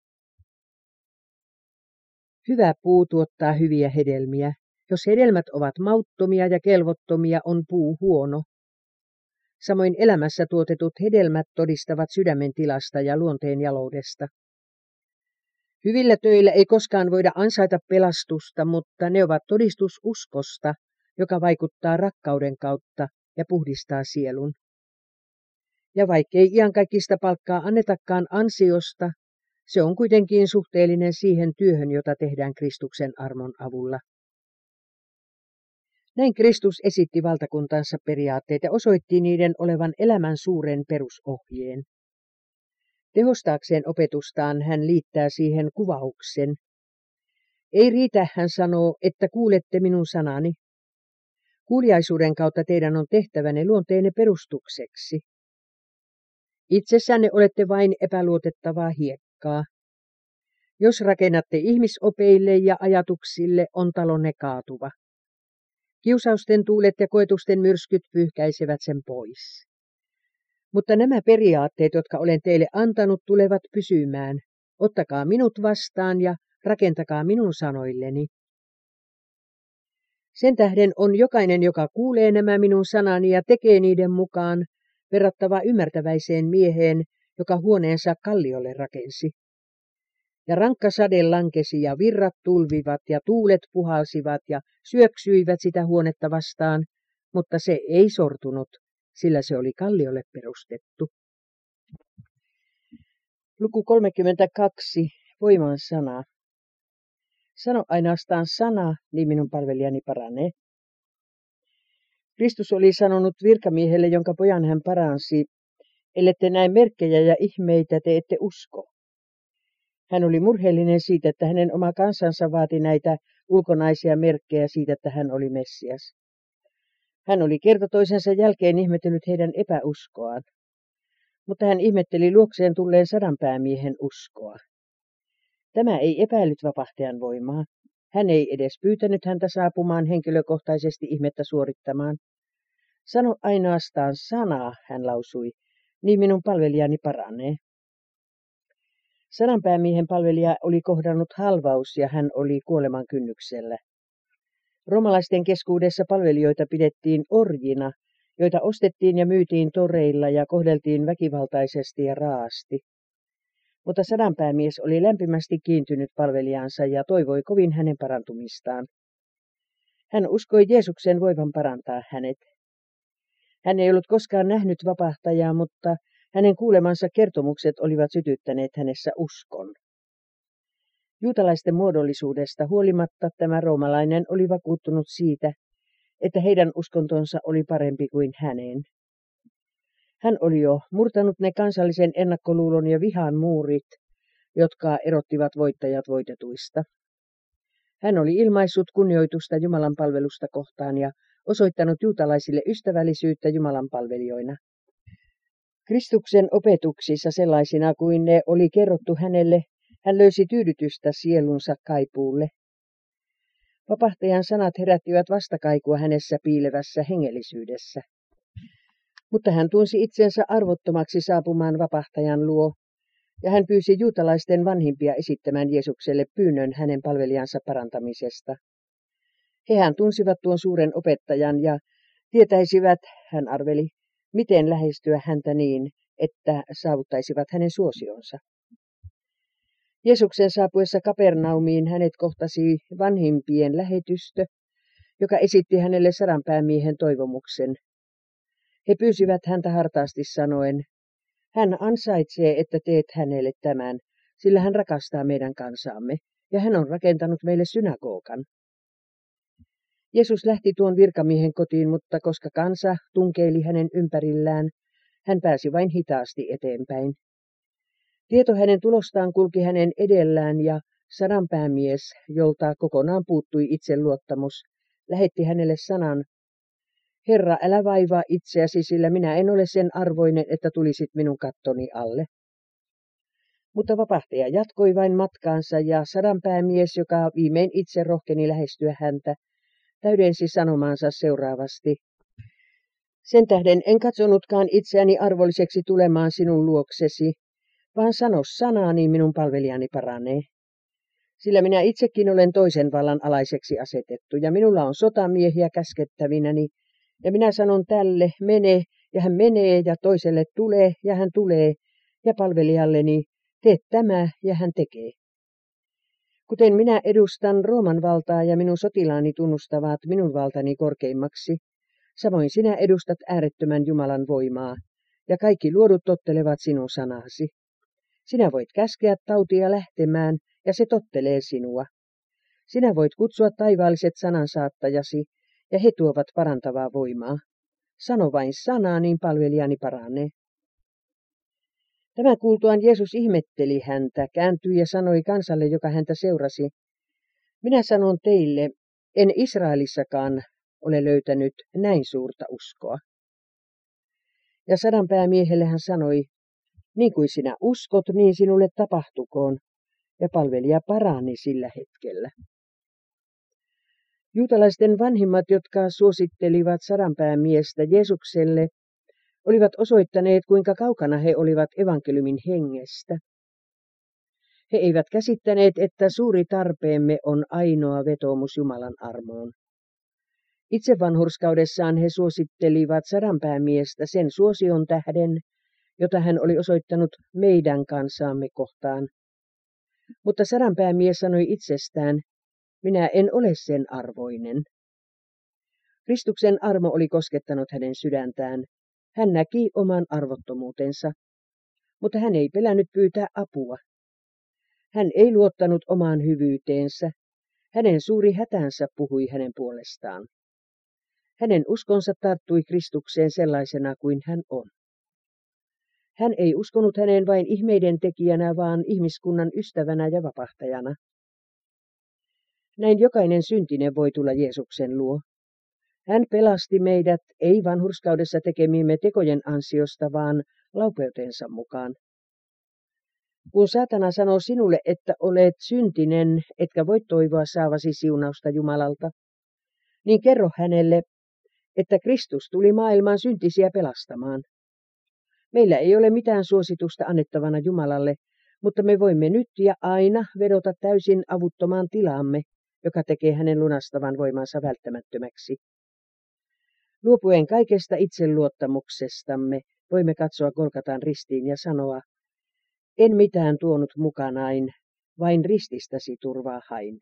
Hyvä puu tuottaa hyviä hedelmiä. Jos hedelmät ovat mauttomia ja kelvottomia, on puu huono. Samoin elämässä tuotetut hedelmät todistavat sydämen tilasta ja luonteen jaloudesta. Hyvillä töillä ei koskaan voida ansaita pelastusta, mutta ne ovat todistus uskosta, joka vaikuttaa rakkauden kautta ja puhdistaa sielun. Ja vaikkei iankaikkista palkkaa annetakaan ansiosta, se on kuitenkin suhteellinen siihen työhön, jota tehdään Kristuksen armon avulla. Näin Kristus esitti valtakuntansa periaatteet ja osoitti niiden olevan elämän suuren perusohjeen. Tehostaakseen opetustaan hän liittää siihen kuvauksen. Ei riitä, hän sanoo, että kuulette minun sanani. Kuuliaisuuden kautta teidän on tehtävänne luonteenne perustukseksi. Itsessänne olette vain epäluotettavaa hiekkaa. Jos rakennatte ihmisopeille ja ajatuksille, on talonne kaatuva. Kiusausten tuulet ja koetusten myrskyt pyyhkäisevät sen pois. Mutta nämä periaatteet, jotka olen teille antanut, tulevat pysymään. Ottakaa minut vastaan ja rakentakaa minun sanoilleni. Sen tähden on jokainen, joka kuulee nämä minun sanani ja tekee niiden mukaan, verrattava ymmärtäväiseen mieheen, joka huoneensa kalliolle rakensi. Ja rankka sade lankesi ja virrat tulvivat ja tuulet puhalsivat ja syöksyivät sitä huonetta vastaan, mutta se ei sortunut, sillä se oli kalliolle perustettu. Luku kolmekymmentäkaksi. Voiman sana. Sano ainoastaan sana, niin minun palvelijani paranee. Kristus oli sanonut virkamiehelle, jonka pojan hän paransi, ellette näe merkkejä ja ihmeitä, te ette usko. Hän oli murheellinen siitä, että hänen oma kansansa vaati näitä ulkonaisia merkkejä siitä, että hän oli Messias. Hän oli kerta toisensa jälkeen ihmetellyt heidän epäuskoaan, mutta hän ihmetteli luokseen tulleen sadanpäämiehen uskoa. Tämä ei epäillyt vapahtajan voimaa. Hän ei edes pyytänyt häntä saapumaan henkilökohtaisesti ihmettä suorittamaan. Sano ainoastaan sanaa, hän lausui, niin minun palvelijani paranee. Sadanpäämiehen palvelija oli kohdannut halvaus ja hän oli kuoleman kynnyksellä. Roomalaisten keskuudessa palvelijoita pidettiin orjina, joita ostettiin ja myytiin toreilla ja kohdeltiin väkivaltaisesti ja raasti. Mutta sadanpäämies oli lämpimästi kiintynyt palvelijansa ja toivoi kovin hänen parantumistaan. Hän uskoi Jeesuksen voivan parantaa hänet. Hän ei ollut koskaan nähnyt vapahtajaa, mutta hänen kuulemansa kertomukset olivat sytyttäneet hänessä uskon. Juutalaisten muodollisuudesta huolimatta tämä roomalainen oli vakuuttunut siitä, että heidän uskontonsa oli parempi kuin hänen. Hän oli jo murtanut ne kansallisen ennakkoluulon ja vihan muurit, jotka erottivat voittajat voitetuista. Hän oli ilmaissut kunnioitusta Jumalan palvelusta kohtaan ja osoittanut juutalaisille ystävällisyyttä Jumalan palvelijoina. Kristuksen opetuksissa sellaisina kuin ne oli kerrottu hänelle, hän löysi tyydytystä sielunsa kaipuulle. Vapahtajan sanat herättivät vastakaikua hänessä piilevässä hengellisyydessä. Mutta hän tunsi itsensä arvottomaksi saapumaan vapahtajan luo, ja hän pyysi juutalaisten vanhimpia esittämään Jeesukselle pyynnön hänen palvelijansa parantamisesta. Hehän tunsivat tuon suuren opettajan ja tietäisivät, hän arveli, miten lähestyä häntä niin, että saavuttaisivat hänen suosionsa. Jeesuksen saapuessa Kapernaumiin hänet kohtasi vanhimpien lähetystö, joka esitti hänelle sadanpäämiehen toivomuksen. He pyysivät häntä hartaasti sanoen, hän ansaitsee, että teet hänelle tämän, sillä hän rakastaa meidän kansaamme, ja hän on rakentanut meille synagogan. Jeesus lähti tuon virkamiehen kotiin, mutta koska kansa tunkeili hänen ympärillään, hän pääsi vain hitaasti eteenpäin. Tieto hänen tulostaan kulki hänen edellään ja sadanpäämies, jolta kokonaan puuttui itseluottamus, lähetti hänelle sanan: Herra, älä vaivaa itseäsi, sillä minä en ole sen arvoinen, että tulisit minun kattoni alle. Mutta vapahtaja jatkoi vain matkaansa ja sadanpäämies, joka viimein itse rohkeni lähestyä häntä, täydensi sanomansa seuraavasti: Sen tähden en katsonutkaan itseäni arvolliseksi tulemaan sinun luoksesi, vaan sano sanaa, niin minun palvelijani paranee. Sillä minä itsekin olen toisen vallan alaiseksi asetettu, ja minulla on sotamiehiä käskettävinäni, ja minä sanon tälle, mene, ja hän menee, ja toiselle tulee, ja hän tulee, ja palvelijalleni, tee tämä, ja hän tekee. Kuten minä edustan Rooman valtaa, ja minun sotilaani tunnustavat minun valtani korkeimmaksi, samoin sinä edustat äärettömän Jumalan voimaa, ja kaikki luodut tottelevat sinun sanasi. Sinä voit käskeä tautia lähtemään, ja se tottelee sinua. Sinä voit kutsua taivaalliset sanansaattajasi, ja he tuovat parantavaa voimaa. Sano vain sanaa, niin palvelijani paranee. Tämän kuultuaan Jeesus ihmetteli häntä, kääntyi ja sanoi kansalle, joka häntä seurasi: Minä sanon teille, en Israelissakaan ole löytänyt näin suurta uskoa. Ja sadanpäämiehelle hän sanoi: Niin kuin sinä uskot, niin sinulle tapahtukoon. Ja palvelija parani sillä hetkellä. Juutalaisten vanhimmat, jotka suosittelivat sadanpäämiestä Jeesukselle, olivat osoittaneet, kuinka kaukana he olivat evankeliumin hengestä. He eivät käsittäneet, että suuri tarpeemme on ainoa vetoomus Jumalan armoon. Itse vanhurskaudessaan he suosittelivat sadanpäämiestä sen suosion tähden, jota hän oli osoittanut meidän kansaamme kohtaan. Mutta sadanpäämies sanoi itsestään: Minä en ole sen arvoinen. Kristuksen armo oli koskettanut hänen sydäntään. Hän näki oman arvottomuutensa, mutta hän ei pelännyt pyytää apua. Hän ei luottanut omaan hyvyyteensä. Hänen suuri hätänsä puhui hänen puolestaan. Hänen uskonsa tarttui Kristukseen sellaisena kuin hän on. Hän ei uskonut häneen vain ihmeiden tekijänä, vaan ihmiskunnan ystävänä ja vapahtajana. Näin jokainen syntinen voi tulla Jeesuksen luo. Hän pelasti meidät ei vanhurskaudessa tekemiimme tekojen ansiosta, vaan laupeutensa mukaan. Kun saatana sanoo sinulle, että olet syntinen, etkä voi toivoa saavasi siunausta Jumalalta, niin kerro hänelle, että Kristus tuli maailmaan syntisiä pelastamaan. Meillä ei ole mitään suositusta annettavana Jumalalle, mutta me voimme nyt ja aina vedota täysin avuttomaan tilaamme, joka tekee hänen lunastavan voimansa välttämättömäksi. Luopuen kaikesta itseluottamuksestamme voimme katsoa Golgatan ristiin ja sanoa: En mitään tuonut mukanain, vain rististäsi turvaa hain.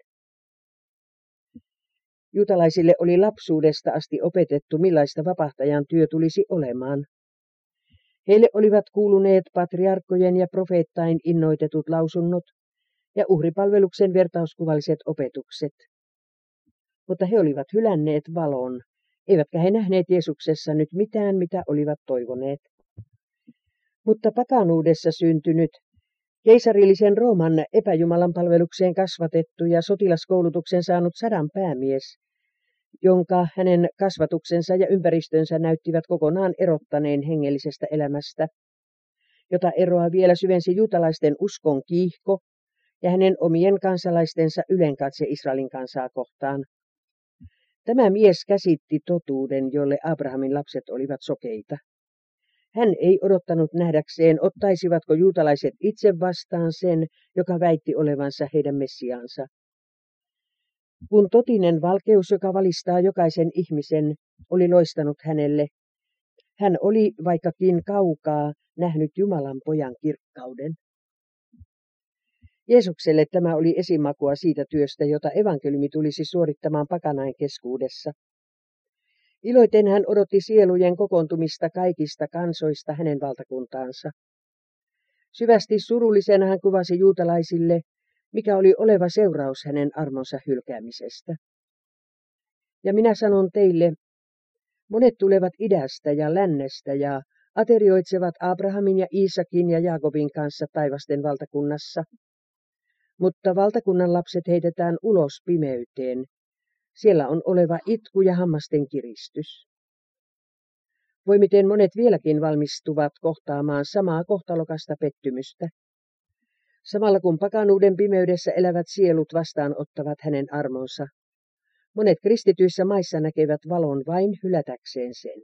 Juutalaisille oli lapsuudesta asti opetettu, millaista vapahtajan työ tulisi olemaan. Heille olivat kuuluneet patriarkkojen ja profeettain innoitetut lausunnot ja uhripalveluksen vertauskuvalliset opetukset. Mutta he olivat hylänneet valon, eivätkä he nähneet Jeesuksessa nyt mitään, mitä olivat toivoneet. Mutta pakanuudessa syntynyt, keisarillisen Rooman epäjumalan palvelukseen kasvatettu ja sotilaskoulutuksen saanut sadanpäämies, jonka hänen kasvatuksensa ja ympäristönsä näyttivät kokonaan erottaneen hengellisestä elämästä, jota eroa vielä syvensi juutalaisten uskon kiihko ja hänen omien kansalaistensa ylenkatse Israelin kansaa kohtaan. Tämä mies käsitti totuuden, jolle Abrahamin lapset olivat sokeita. Hän ei odottanut nähdäkseen, ottaisivatko juutalaiset itse vastaan sen, joka väitti olevansa heidän messiaansa. Kun totinen valkeus, joka valistaa jokaisen ihmisen, oli loistanut hänelle, hän oli vaikkakin kaukaa nähnyt Jumalan pojan kirkkauden. Jeesukselle tämä oli esimakua siitä työstä, jota evankeliumi tulisi suorittamaan pakanain keskuudessa. Iloiten hän odotti sielujen kokoontumista kaikista kansoista hänen valtakuntaansa. Syvästi surullisena hän kuvasi juutalaisille, mikä oli oleva seuraus hänen armonsa hylkäämisestä. Ja minä sanon teille, monet tulevat idästä ja lännestä ja aterioitsevat Abrahamin ja Iisakin ja Jaakobin kanssa taivasten valtakunnassa. Mutta valtakunnan lapset heitetään ulos pimeyteen. Siellä on oleva itku ja hammasten kiristys. Voi miten monet vieläkin valmistuvat kohtaamaan samaa kohtalokasta pettymystä. Samalla kun pakanuuden pimeydessä elävät sielut vastaanottavat hänen armonsa, monet kristityissä maissa näkevät valon vain hylätäkseen sen.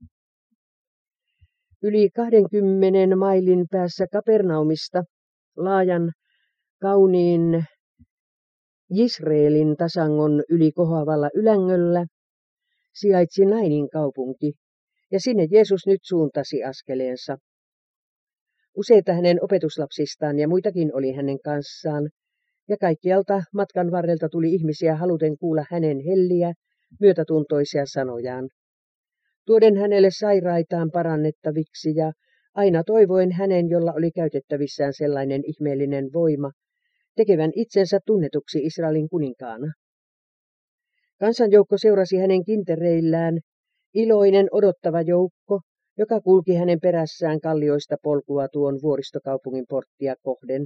Yli kahdenkymmenen mailin päässä Kapernaumista, laajan, kauniin Israelin tasangon yli kohoavalla ylängöllä, sijaitsi Nainin kaupunki, ja sinne Jeesus nyt suuntasi askeleensa. Useita hänen opetuslapsistaan ja muitakin oli hänen kanssaan, ja kaikkialta matkan varrelta tuli ihmisiä haluten kuulla hänen helliä, myötätuntoisia sanojaan. Tuoden hänelle sairaitaan parannettaviksi ja aina toivoen hänen, jolla oli käytettävissään sellainen ihmeellinen voima, tekevän itsensä tunnetuksi Israelin kuninkaana. Kansanjoukko seurasi hänen kintereillään, iloinen odottava joukko, joka kulki hänen perässään kallioista polkua tuon vuoristokaupungin porttia kohden.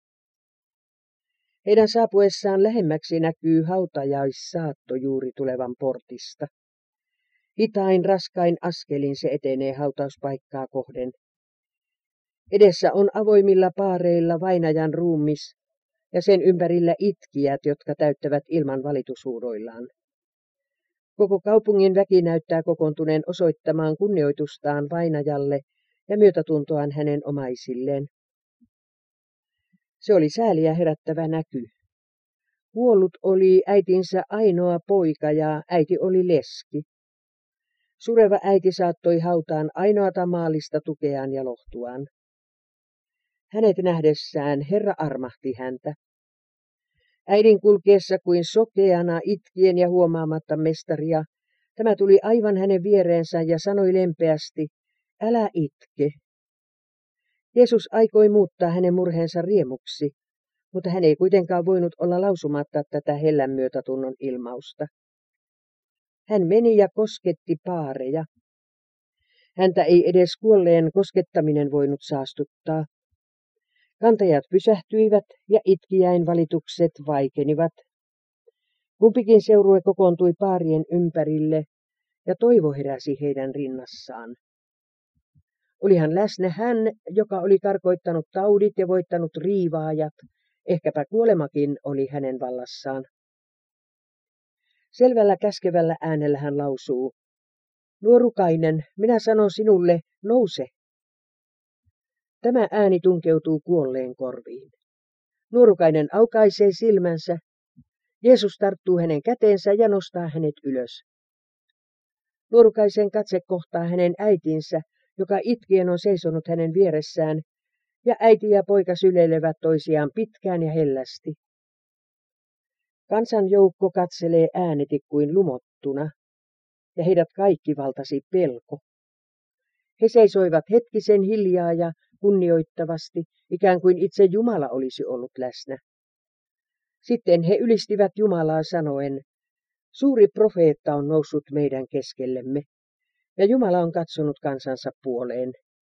Heidän saapuessaan lähemmäksi näkyy hautajaissaatto juuri tulevan portista. Hitain raskain askelin se etenee hautauspaikkaa kohden. Edessä on avoimilla paareilla vainajan ruumis ja sen ympärillä itkijät, jotka täyttävät ilman valitushuudoillaan. Koko kaupungin väki näyttää kokoontuneen osoittamaan kunnioitustaan vainajalle ja myötätuntoaan hänen omaisilleen. Se oli sääliä herättävä näky. Kuollut oli äitinsä ainoa poika ja äiti oli leski. Sureva äiti saattoi hautaan ainoata maallista tukeaan ja lohtuaan. Hänet nähdessään Herra armahti häntä. Äidin kulkeessa kuin sokeana itkien ja huomaamatta mestaria, tämä tuli aivan hänen viereensä ja sanoi lempeästi, älä itke. Jeesus aikoi muuttaa hänen murheensa riemuksi, mutta hän ei kuitenkaan voinut olla lausumatta tätä hellän myötätunnon ilmausta. Hän meni ja kosketti paareja. Häntä ei edes kuolleen koskettaminen voinut saastuttaa. Kantajat pysähtyivät ja itkijäin valitukset vaikenivat. Kumpikin seurue kokoontui paarien ympärille ja toivo heräsi heidän rinnassaan. Olihan läsnä hän, joka oli karkoittanut taudit ja voittanut riivaajat, ehkäpä kuolemakin oli hänen vallassaan. Selvällä käskevällä äänellä hän lausuu, nuorukainen, minä sanon sinulle, nouse. Tämä ääni tunkeutuu kuolleen korviin. Nuorukainen aukaisee silmänsä. Jeesus tarttuu hänen käteensä ja nostaa hänet ylös. Nuorukaisen katse kohtaa hänen äitinsä, joka itkien on seisonut hänen vieressään, ja äiti ja poika syleilevät toisiaan pitkään ja hellästi. Kansanjoukko katselee ääneti kuin lumottuna, ja heidät kaikki valtasi pelko. He seisoivat hetkisen hiljaa ja kunnioittavasti, ikään kuin itse Jumala olisi ollut läsnä. Sitten he ylistivät Jumalaa sanoen, suuri profeetta on noussut meidän keskellemme, ja Jumala on katsonut kansansa puoleen.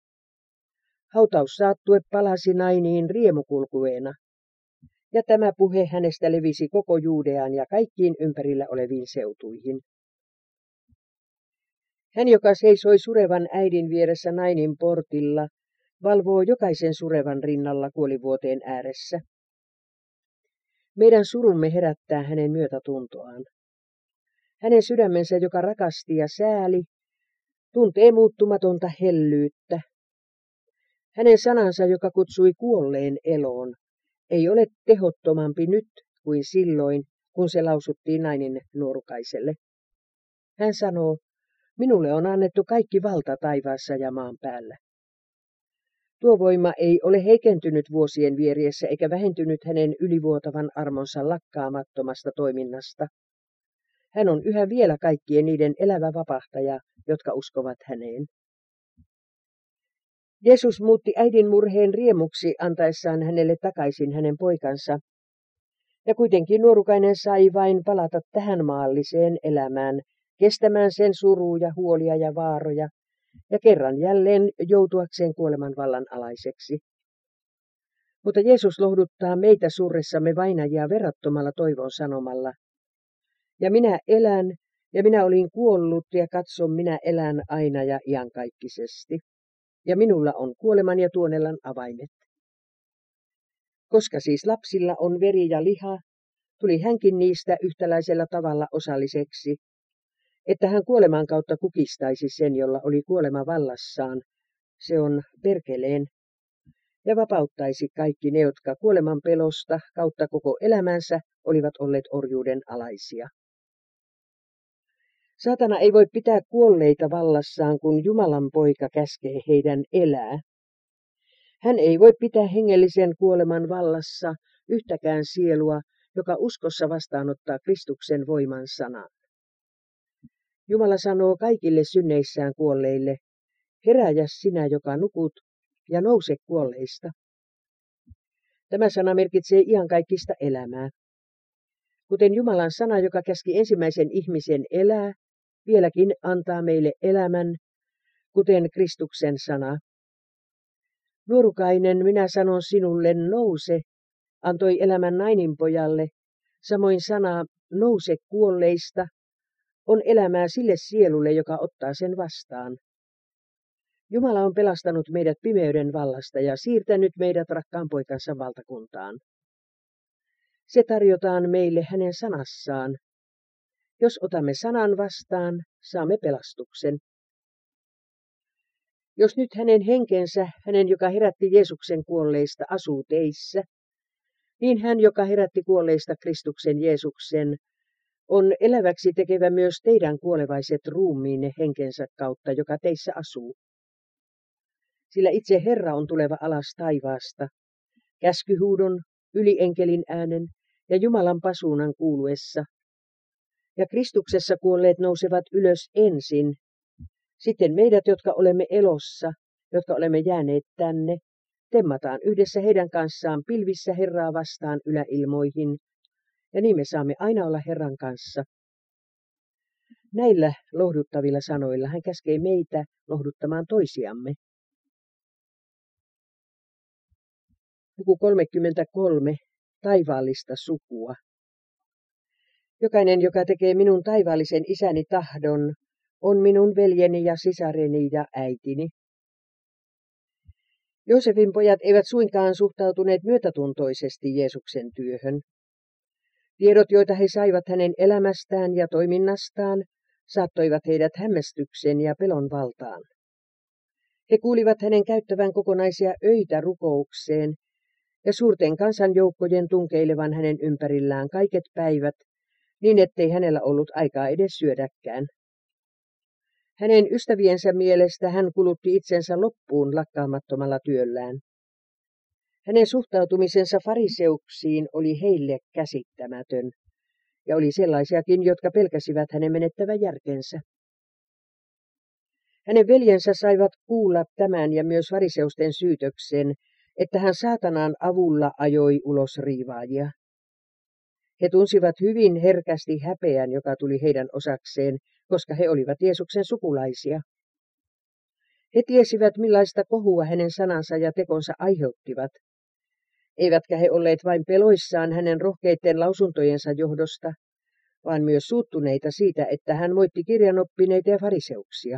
Hautaussaattue palasi Nainiin riemukulkueena, ja tämä puhe hänestä levisi koko Juudeaan ja kaikkiin ympärillä oleviin seutuihin. Hän, joka seisoi surevan äidin vieressä Nainin portilla, valvoo jokaisen surevan rinnalla kuolivuoteen ääressä. Meidän surumme herättää hänen myötätuntoaan. Hänen sydämensä, joka rakasti ja sääli, tuntee muuttumatonta hellyyttä. Hänen sanansa, joka kutsui kuolleen eloon, ei ole tehottomampi nyt kuin silloin, kun se lausuttiin Nainin nuorukaiselle. Hän sanoo, minulle on annettu kaikki valta taivaassa ja maan päällä. Tuo voima ei ole heikentynyt vuosien vieriessä eikä vähentynyt hänen ylivuotavan armonsa lakkaamattomasta toiminnasta. Hän on yhä vielä kaikkien niiden elävä vapahtaja, jotka uskovat häneen. Jeesus muutti äidin murheen riemuksi antaessaan hänelle takaisin hänen poikansa. Ja kuitenkin nuorukainen sai vain palata tähän maalliseen elämään, kestämään sen suruja, huolia ja vaaroja, ja kerran jälleen joutuakseen kuoleman vallan alaiseksi. Mutta Jeesus lohduttaa meitä surressamme vainajia verrattomalla toivon sanomalla. Ja minä elän, ja minä olin kuollut, ja katson, minä elän aina ja iankaikkisesti. Ja minulla on kuoleman ja tuonellan avaimet. Koska siis lapsilla on veri ja liha, tuli hänkin niistä yhtäläisellä tavalla osalliseksi, että hän kuoleman kautta kukistaisi sen, jolla oli kuolema vallassaan, se on perkeleen, ja vapauttaisi kaikki ne, jotka kuoleman pelosta kautta koko elämänsä olivat olleet orjuuden alaisia. Saatana ei voi pitää kuolleita vallassaan, kun Jumalan poika käskee heidän elää. Hän ei voi pitää hengellisen kuoleman vallassa yhtäkään sielua, joka uskossa vastaanottaa Kristuksen voiman sanan. Jumala sanoo kaikille synneissään kuolleille, herääjä sinä, joka nukut, ja nouse kuolleista. Tämä sana merkitsee iankaikkista elämää. Kuten Jumalan sana, joka käski ensimmäisen ihmisen elää, vieläkin antaa meille elämän, kuten Kristuksen sana. Nuorukainen, minä sanon sinulle, nouse, antoi elämän naininpojalle, samoin sana nouse kuolleista on elämää sille sielulle, joka ottaa sen vastaan. Jumala on pelastanut meidät pimeyden vallasta ja siirtänyt meidät rakkaan poikansa valtakuntaan. Se tarjotaan meille hänen sanassaan. Jos otamme sanan vastaan, saamme pelastuksen. Jos nyt hänen henkensä, hänen joka herätti Jeesuksen kuolleista, asuu teissä, niin hän, joka herätti kuolleista Kristuksen Jeesuksen, on eläväksi tekevä myös teidän kuolevaiset ruumiinne henkensä kautta, joka teissä asuu. Sillä itse Herra on tuleva alas taivaasta, käskyhuudon, ylienkelin äänen ja Jumalan pasuunan kuuluessa. Ja Kristuksessa kuolleet nousevat ylös ensin, sitten meidät, jotka olemme elossa, jotka olemme jääneet tänne, temmataan yhdessä heidän kanssaan pilvissä Herraa vastaan yläilmoihin, ja niin me saamme aina olla Herran kanssa. Näillä lohduttavilla sanoilla hän käskee meitä lohduttamaan toisiamme. Luku kolmekymmentäkolme. Taivaallista sukua. Jokainen, joka tekee minun taivaallisen isäni tahdon, on minun veljeni ja sisareni ja äitini. Joosefin pojat eivät suinkaan suhtautuneet myötätuntoisesti Jeesuksen työhön. Tiedot, joita he saivat hänen elämästään ja toiminnastaan, saattoivat heidät hämmästyksen ja pelon valtaan. He kuulivat hänen käyttävän kokonaisia öitä rukoukseen ja suurten kansanjoukkojen tunkeilevan hänen ympärillään kaiket päivät, niin ettei hänellä ollut aikaa edes syödäkään. Hänen ystäviensä mielestä hän kulutti itsensä loppuun lakkaamattomalla työllään. Hänen suhtautumisensa fariseuksiin oli heille käsittämätön, ja oli sellaisiakin, jotka pelkäsivät hänen menettävän järkensä. Hänen veljensä saivat kuulla tämän ja myös fariseusten syytöksen, että hän saatanan avulla ajoi ulos riivaajia. He tunsivat hyvin herkästi häpeän, joka tuli heidän osakseen, koska he olivat Jeesuksen sukulaisia. He tiesivät, millaista kohua hänen sanansa ja tekonsa aiheuttivat. Eivätkä he olleet vain peloissaan hänen rohkeiden lausuntojensa johdosta, vaan myös suuttuneita siitä, että hän moitti kirjanoppineita ja fariseuksia.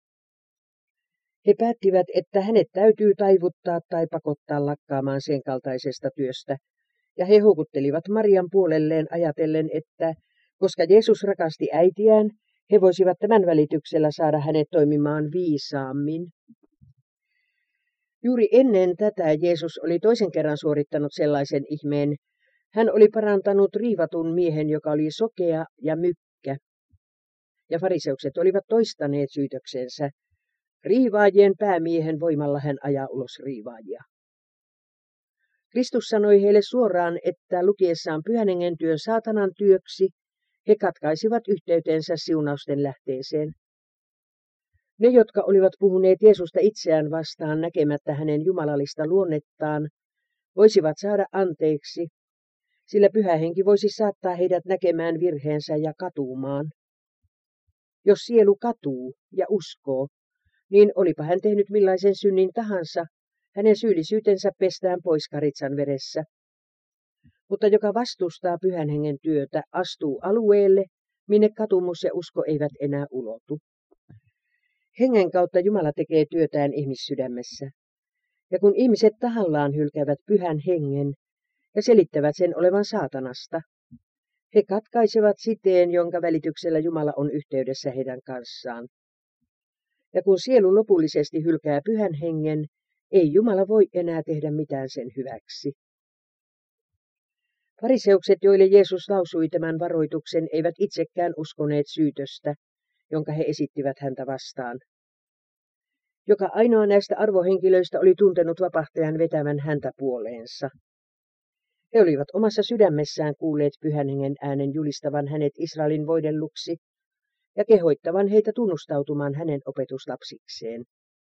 He päättivät, että hänet täytyy taivuttaa tai pakottaa lakkaamaan sen kaltaisesta työstä, ja he houkuttelivat Marian puolelleen ajatellen, että koska Jeesus rakasti äitiään, he voisivat tämän välityksellä saada hänet toimimaan viisaammin. Juuri ennen tätä Jeesus oli toisen kerran suorittanut sellaisen ihmeen. Hän oli parantanut riivatun miehen, joka oli sokea ja mykkä. Ja fariseukset olivat toistaneet syytöksensä. Riivaajien päämiehen voimalla hän ajaa ulos riivaajia. Kristus sanoi heille suoraan, että lukiessaan Pyhän Hengen työn saatanan työksi, he katkaisivat yhteytensä siunausten lähteeseen. Ne, jotka olivat puhuneet Jeesusta itseään vastaan näkemättä hänen jumalallista luonnettaan, voisivat saada anteeksi, sillä Pyhä Henki voisi saattaa heidät näkemään virheensä ja katumaan. Jos sielu katuu ja uskoo, niin olipa hän tehnyt millaisen synnin tahansa, hänen syyllisyytensä pestään pois karitsan veressä. Mutta joka vastustaa Pyhän Hengen työtä, astuu alueelle, minne katumus ja usko eivät enää ulotu. Hengen kautta Jumala tekee työtään ihmissydämessä. Ja kun ihmiset tahallaan hylkäävät Pyhän Hengen ja selittävät sen olevan saatanasta, he katkaisevat siteen, jonka välityksellä Jumala on yhteydessä heidän kanssaan. Ja kun sielu lopullisesti hylkää Pyhän Hengen, ei Jumala voi enää tehdä mitään sen hyväksi. Fariseukset, joille Jeesus lausui tämän varoituksen, eivät itsekään uskoneet syytöstä, jonka he esittivät häntä vastaan. Joka ainoa näistä arvohenkilöistä oli tuntenut vapahtajan vetävän häntä puoleensa. He olivat omassa sydämessään kuulleet Pyhän Hengen äänen julistavan hänet Israelin voidelluksi ja kehoittavan heitä tunnustautumaan hänen opetuslapsikseen.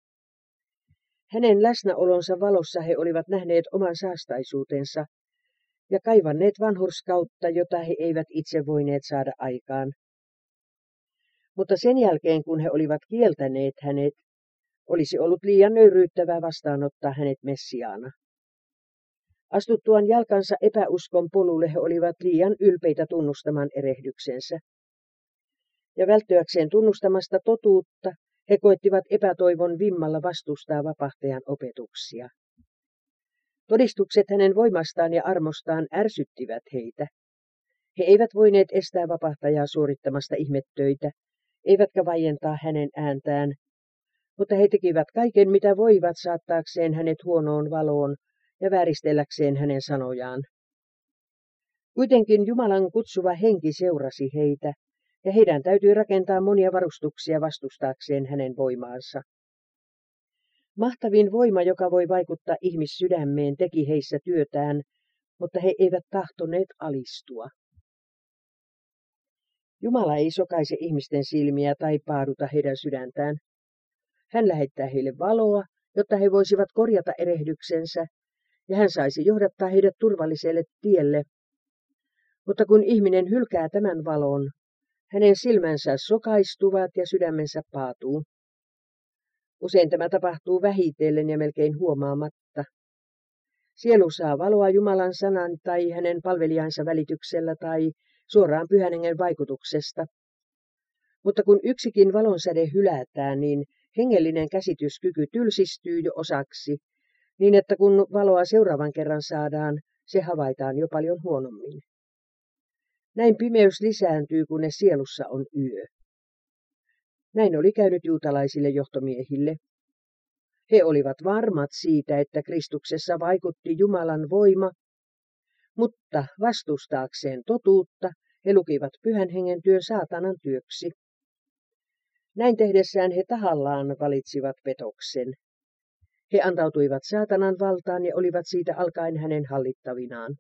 Hänen läsnäolonsa valossa he olivat nähneet oman saastaisuutensa ja kaivanneet vanhurskautta, jota he eivät itse voineet saada aikaan. Mutta sen jälkeen, kun he olivat kieltäneet hänet, olisi ollut liian nöyryyttävää vastaanottaa hänet Messiaana. Astuttuaan jalkansa epäuskon polulle he olivat liian ylpeitä tunnustamaan erehdyksensä. Ja välttyäkseen tunnustamasta totuutta, he koettivat epätoivon vimmalla vastustaa vapahtajan opetuksia. Todistukset hänen voimastaan ja armostaan ärsyttivät heitä. He eivät voineet estää vapahtajaa suorittamasta ihmettöitä, eivätkä vaientaa hänen ääntään, mutta he tekivät kaiken, mitä voivat saattaakseen hänet huonoon valoon ja vääristelläkseen hänen sanojaan. Kuitenkin Jumalan kutsuva henki seurasi heitä, ja heidän täytyi rakentaa monia varustuksia vastustaakseen hänen voimaansa. Mahtavin voima, joka voi vaikuttaa ihmissydämeen, teki heissä työtään, mutta he eivät tahtoneet alistua. Jumala ei sokaise ihmisten silmiä tai paaduta heidän sydäntään. Hän lähettää heille valoa, jotta he voisivat korjata erehdyksensä, ja hän saisi johdattaa heidät turvalliselle tielle. Mutta kun ihminen hylkää tämän valon, hänen silmänsä sokaistuvat ja sydämensä paatuu. Usein tämä tapahtuu vähitellen ja melkein huomaamatta. Sielu saa valoa Jumalan sanan tai hänen palvelijansa välityksellä tai suoraan Pyhän Hengen vaikutuksesta. Mutta kun yksikin valonsäde hylätään, niin hengellinen käsityskyky tylsistyy jo osaksi, niin että kun valoa seuraavan kerran saadaan, se havaitaan jo paljon huonommin. Näin pimeys lisääntyy, kunnes sielussa on yö. Näin oli käynyt juutalaisille johtomiehille. He olivat varmat siitä, että Kristuksessa vaikutti Jumalan voima, mutta vastustaakseen totuutta he lukivat Pyhän Hengen työn saatanan työksi. Näin tehdessään he tahallaan valitsivat petoksen. He antautuivat saatanan valtaan ja olivat siitä alkaen hänen hallittavinaan.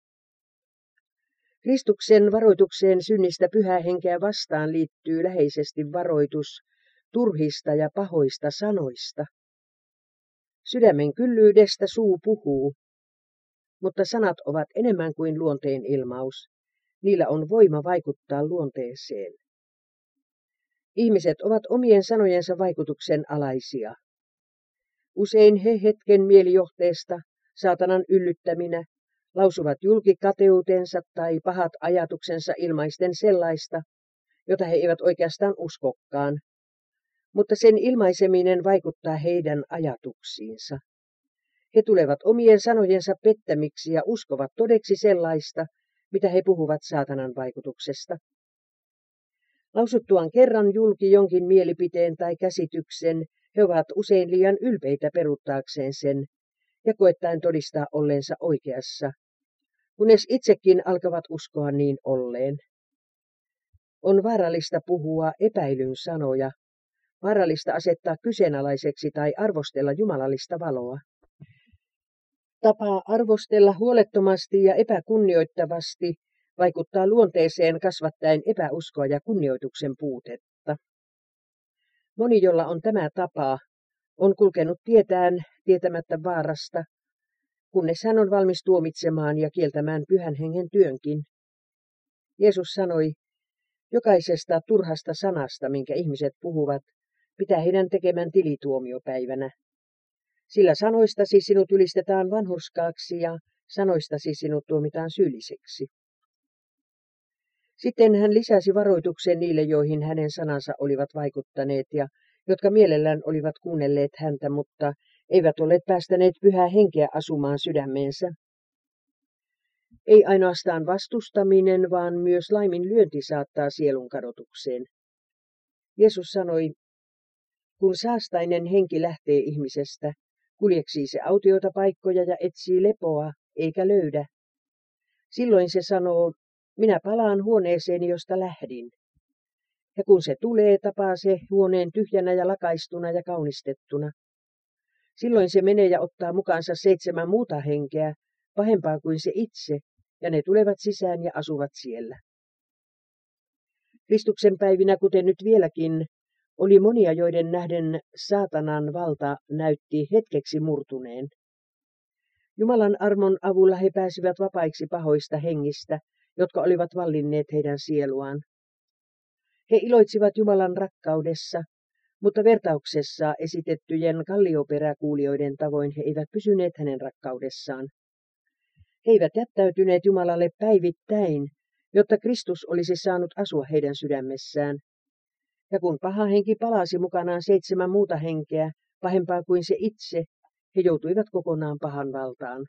Kristuksen varoitukseen synnistä Pyhää Henkeä vastaan liittyy läheisesti varoitus turhista ja pahoista sanoista. Sydämen kyllyydestä suu puhuu, mutta sanat ovat enemmän kuin luonteen ilmaus. Niillä on voima vaikuttaa luonteeseen. Ihmiset ovat omien sanojensa vaikutuksen alaisia. Usein he hetken mielijohteesta, saatanan yllyttäminä, lausuvat julki kateutensa tai pahat ajatuksensa ilmaisten sellaista, jota he eivät oikeastaan uskokkaan, mutta sen ilmaiseminen vaikuttaa heidän ajatuksiinsa. He tulevat omien sanojensa pettämiksi ja uskovat todeksi sellaista, mitä he puhuvat saatanan vaikutuksesta. Lausuttuaan kerran julki jonkin mielipiteen tai käsityksen, he ovat usein liian ylpeitä peruuttaakseen sen ja koettaen todistaa olleensa oikeassa, kunnes itsekin alkavat uskoa niin olleen. On vaarallista puhua epäilyn sanoja, vaarallista asettaa kyseenalaiseksi tai arvostella jumalallista valoa. Tapa arvostella huolettomasti ja epäkunnioittavasti vaikuttaa luonteeseen kasvattaen epäuskoa ja kunnioituksen puutetta. Moni, jolla on tämä tapa, on kulkenut tietään tietämättä vaarasta, kunnes hän on valmis tuomitsemaan ja kieltämään pyhän hengen työnkin. Jeesus sanoi, jokaisesta turhasta sanasta, minkä ihmiset puhuvat, pitää heidän tekemään tilituomiopäivänä. Sillä sanoistasi sinut ylistetään vanhurskaaksi ja sanoistasi sinut tuomitaan syylliseksi. Sitten hän lisäsi varoituksen niille, joihin hänen sanansa olivat vaikuttaneet ja jotka mielellään olivat kuunnelleet häntä, mutta eivät olleet päästäneet pyhää henkeä asumaan sydämeensä. Ei ainoastaan vastustaminen, vaan myös laiminlyönti saattaa sielun kadotukseen. Jeesus sanoi, kun saastainen henki lähtee ihmisestä, kuljeksii se autioita paikkoja ja etsii lepoa, eikä löydä. Silloin se sanoo, minä palaan huoneeseeni, josta lähdin. Ja kun se tulee, tapaa se huoneen tyhjänä ja lakaistuna ja kaunistettuna. Silloin se menee ja ottaa mukaansa seitsemän muuta henkeä, pahempaa kuin se itse, ja ne tulevat sisään ja asuvat siellä. Kristuksen päivinä, kuten nyt vieläkin, oli monia, joiden nähden saatanan valta näytti hetkeksi murtuneen. Jumalan armon avulla he pääsivät vapaiksi pahoista hengistä, jotka olivat vallinneet heidän sieluaan. He iloitsivat Jumalan rakkaudessa, mutta vertauksessa esitettyjen kallioperäkuulijoiden tavoin he eivät pysyneet hänen rakkaudessaan. He eivät jättäytyneet Jumalalle päivittäin, jotta Kristus olisi saanut asua heidän sydämessään. Ja kun paha henki palasi mukanaan seitsemän muuta henkeä, pahempaa kuin se itse, he joutuivat kokonaan pahan valtaan.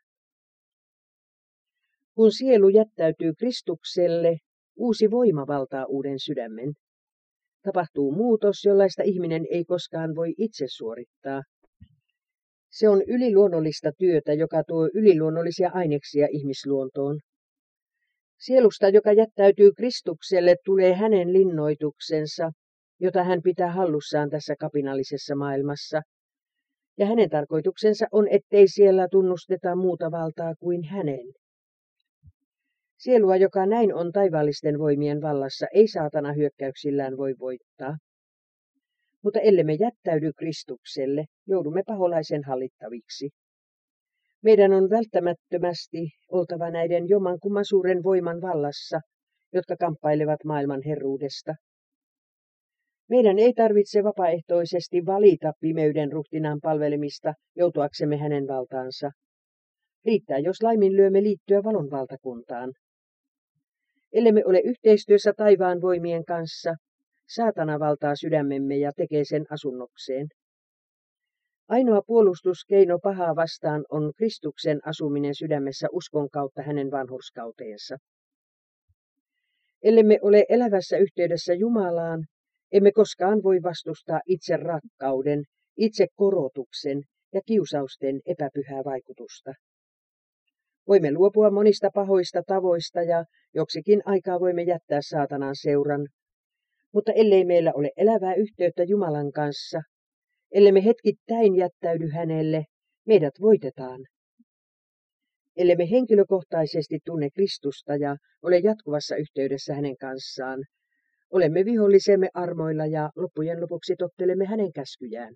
Kun sielu jättäytyy Kristukselle, uusi voima valtaa uuden sydämen. Tapahtuu muutos, jollaista ihminen ei koskaan voi itse suorittaa. Se on yliluonnollista työtä, joka tuo yliluonnollisia aineksia ihmisluontoon. Sielusta, joka jättäytyy Kristukselle, tulee hänen linnoituksensa, jota hän pitää hallussaan tässä kapinallisessa maailmassa. Ja hänen tarkoituksensa on, ettei siellä tunnusteta muuta valtaa kuin hänen. Sielua, joka näin on taivaallisten voimien vallassa, ei saatana hyökkäyksillään voi voittaa. Mutta ellemme jättäydy Kristukselle, joudumme paholaisen hallittaviksi. Meidän on välttämättömästi oltava näiden jommankumman suuren voiman vallassa, jotka kamppailevat maailman herruudesta. Meidän ei tarvitse vapaaehtoisesti valita pimeyden ruhtinaan palvelemista joutuaksemme hänen valtaansa. Riittää, jos laiminlyömme liittyä valon valtakuntaan. Ellemme ole yhteistyössä taivaan voimien kanssa, saatana valtaa sydämemme ja tekee sen asunnokseen. Ainoa puolustuskeino pahaa vastaan on Kristuksen asuminen sydämessä uskon kautta hänen vanhurskauteensa. Ellemme ole elävässä yhteydessä Jumalaan, emme koskaan voi vastustaa itse rakkauden, itse korotuksen ja kiusausten epäpyhää vaikutusta. Voimme luopua monista pahoista tavoista ja joksikin aikaa voimme jättää saatanan seuran, mutta ellei meillä ole elävää yhteyttä Jumalan kanssa, ellemme hetkittäin jättäydy hänelle, meidät voitetaan. Ellemme henkilökohtaisesti tunne Kristusta ja ole jatkuvassa yhteydessä hänen kanssaan, olemme vihollisemme armoilla ja loppujen lopuksi tottelemme hänen käskyjään.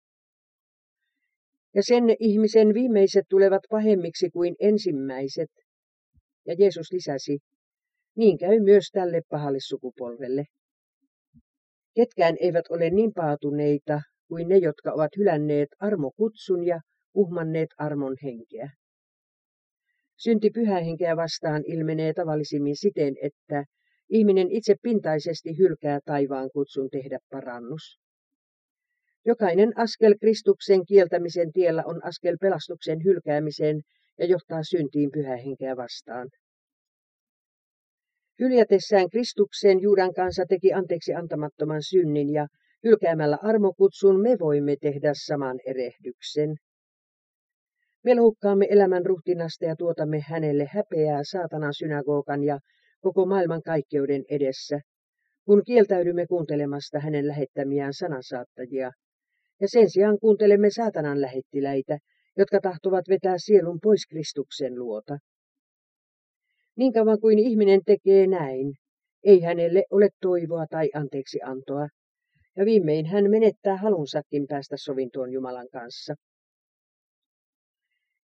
Ja sen ihmisen viimeiset tulevat pahemmiksi kuin ensimmäiset. Ja Jeesus lisäsi, niin käy myös tälle pahalle sukupolvelle. Ketkään eivät ole niin paatuneita kuin ne, jotka ovat hylänneet armokutsun ja uhmanneet armon henkeä. Synti pyhää henkeä vastaan ilmenee tavallisimmin siten, että ihminen itse pintaisesti hylkää taivaan kutsun tehdä parannus. Jokainen askel Kristuksen kieltämisen tiellä on askel pelastuksen hylkäämiseen ja johtaa syntiin pyhää henkeä vastaan. Hyljätessään Kristuksen Juudan kansa teki anteeksi antamattoman synnin ja hylkäämällä armokutsun me voimme tehdä saman erehdyksen. Me loukkaamme elämän ruhtinasta ja tuotamme hänelle häpeää saatanan synagogan ja koko maailman kaikkeuden edessä, kun kieltäydymme kuuntelemasta hänen lähettämiään sanansaattajia, ja sen sijaan kuuntelemme saatanan lähettiläitä, jotka tahtovat vetää sielun pois Kristuksen luota. Niin kauan kuin ihminen tekee näin, ei hänelle ole toivoa tai anteeksi antoa, ja viimein hän menettää halunsakin päästä sovintoon Jumalan kanssa.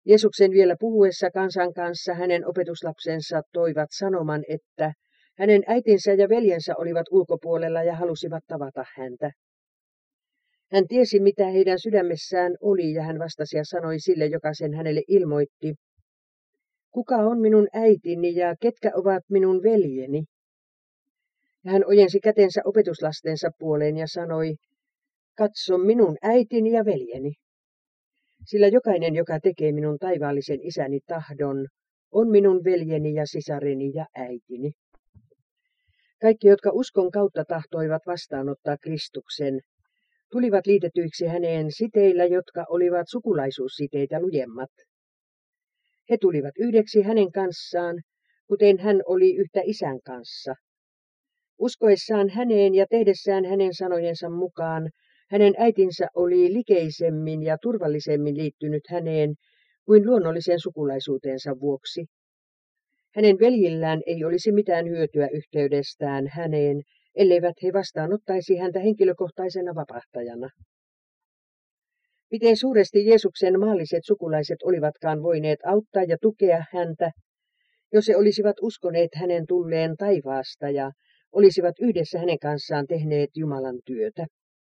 Jeesuksen vielä puhuessa kansan kanssa hänen opetuslapsensa toivat sanoman, että hänen äitinsä ja veljensä olivat ulkopuolella ja halusivat tavata häntä. Hän tiesi, mitä heidän sydämessään oli, ja hän vastasi ja sanoi sille, joka sen hänelle ilmoitti: kuka on minun äitini ja ketkä ovat minun veljeni? Ja hän ojensi kätensä opetuslastensa puoleen ja sanoi: katso minun äitini ja veljeni. Sillä jokainen, joka tekee minun taivaallisen isäni tahdon, on minun veljeni ja sisareni ja äitini. Kaikki, jotka uskon kautta tahtoivat vastaanottaa Kristuksen, tulivat liitetyiksi häneen siteillä, jotka olivat sukulaisuussiteitä lujemmat. He tulivat yhdeksi hänen kanssaan, kuten hän oli yhtä isän kanssa. Uskoessaan häneen ja tehdessään hänen sanojensa mukaan, hänen äitinsä oli likeisemmin ja turvallisemmin liittynyt häneen kuin luonnollisen sukulaisuutensa vuoksi. Hänen veljillään ei olisi mitään hyötyä yhteydestään häneen, elleivät he vastaanottaisi häntä henkilökohtaisena vapahtajana. Miten suuresti Jeesuksen maalliset sukulaiset olivatkaan voineet auttaa ja tukea häntä, jos he olisivat uskoneet hänen tulleen taivaasta ja olisivat yhdessä hänen kanssaan tehneet Jumalan työtä.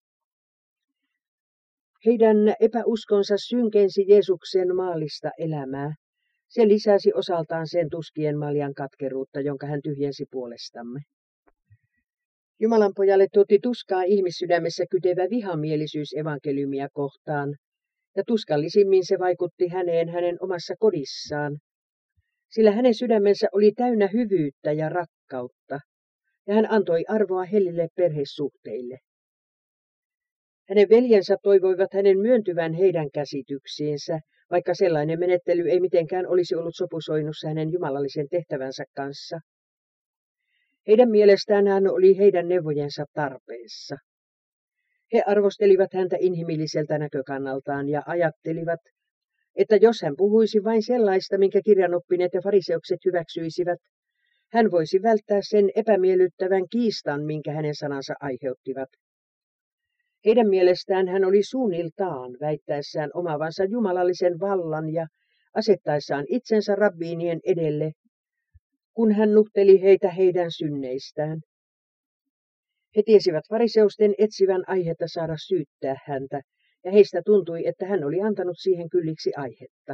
Heidän epäuskonsa synkensi Jeesuksen maallista elämää. Se lisäsi osaltaan sen tuskien maljan katkeruutta, jonka hän tyhjensi puolestamme. Jumalan pojalle tuotti tuskaa ihmissydämessä kytevä vihamielisyys evankeliumia kohtaan, ja tuskallisimmin se vaikutti häneen hänen omassa kodissaan, sillä hänen sydämensä oli täynnä hyvyyttä ja rakkautta, ja hän antoi arvoa hellille perhesuhteille. Hänen veljensä toivoivat hänen myöntyvän heidän käsityksiinsä, vaikka sellainen menettely ei mitenkään olisi ollut sopusoinnussa hänen jumalallisen tehtävänsä kanssa. Heidän mielestään hän oli heidän neuvojensa tarpeessa. He arvostelivat häntä inhimilliseltä näkökannaltaan ja ajattelivat, että jos hän puhuisi vain sellaista, minkä kirjanoppineet ja fariseukset hyväksyisivät, hän voisi välttää sen epämiellyttävän kiistan, minkä hänen sanansa aiheuttivat. Heidän mielestään hän oli suunniltaan väittäessään omavansa jumalallisen vallan ja asettaessaan itsensä rabbiinien edelle, kun hän nuhteli heitä heidän synneistään. He tiesivät fariseusten etsivän aihetta saada syyttää häntä, ja heistä tuntui, että hän oli antanut siihen kylliksi aihetta.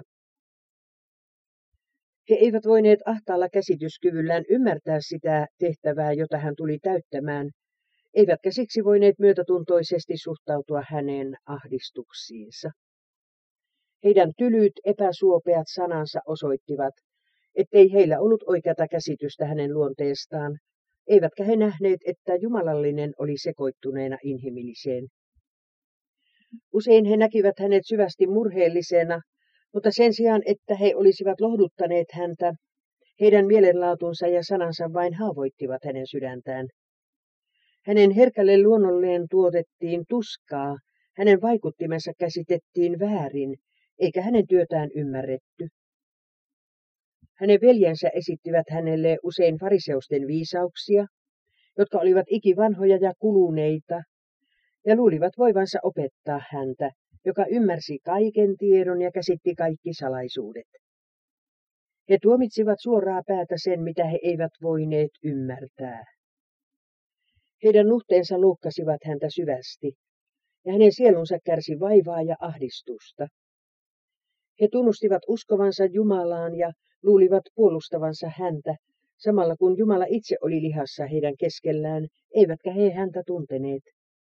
He eivät voineet ahtaalla käsityskyvyllään ymmärtää sitä tehtävää, jota hän tuli täyttämään, eivätkä siksi voineet myötätuntoisesti suhtautua hänen ahdistuksiinsa. Heidän tylyt, epäsuopeat sanansa osoittivat, ettei heillä ollut oikeata käsitystä hänen luonteestaan, eivätkä he nähneet, että jumalallinen oli sekoittuneena inhimilliseen. Usein he näkivät hänet syvästi murheellisena, mutta sen sijaan, että he olisivat lohduttaneet häntä, heidän mielenlaatunsa ja sanansa vain haavoittivat hänen sydäntään. Hänen herkälle luonnolleen tuotettiin tuskaa, hänen vaikuttimensa käsitettiin väärin, eikä hänen työtään ymmärretty. Hänen veljensä esittivät hänelle usein fariseusten viisauksia, jotka olivat ikivanhoja ja kuluneita, ja luulivat voivansa opettaa häntä, joka ymmärsi kaiken tiedon ja käsitti kaikki salaisuudet. He tuomitsivat suoraa päätä sen, mitä he eivät voineet ymmärtää. Heidän nuhteensa loukkasivat häntä syvästi, ja hänen sielunsa kärsi vaivaa ja ahdistusta. He tunnustivat uskovansa Jumalaan ja luulivat puolustavansa häntä, samalla kun Jumala itse oli lihassa heidän keskellään, eivätkä he häntä tunteneet.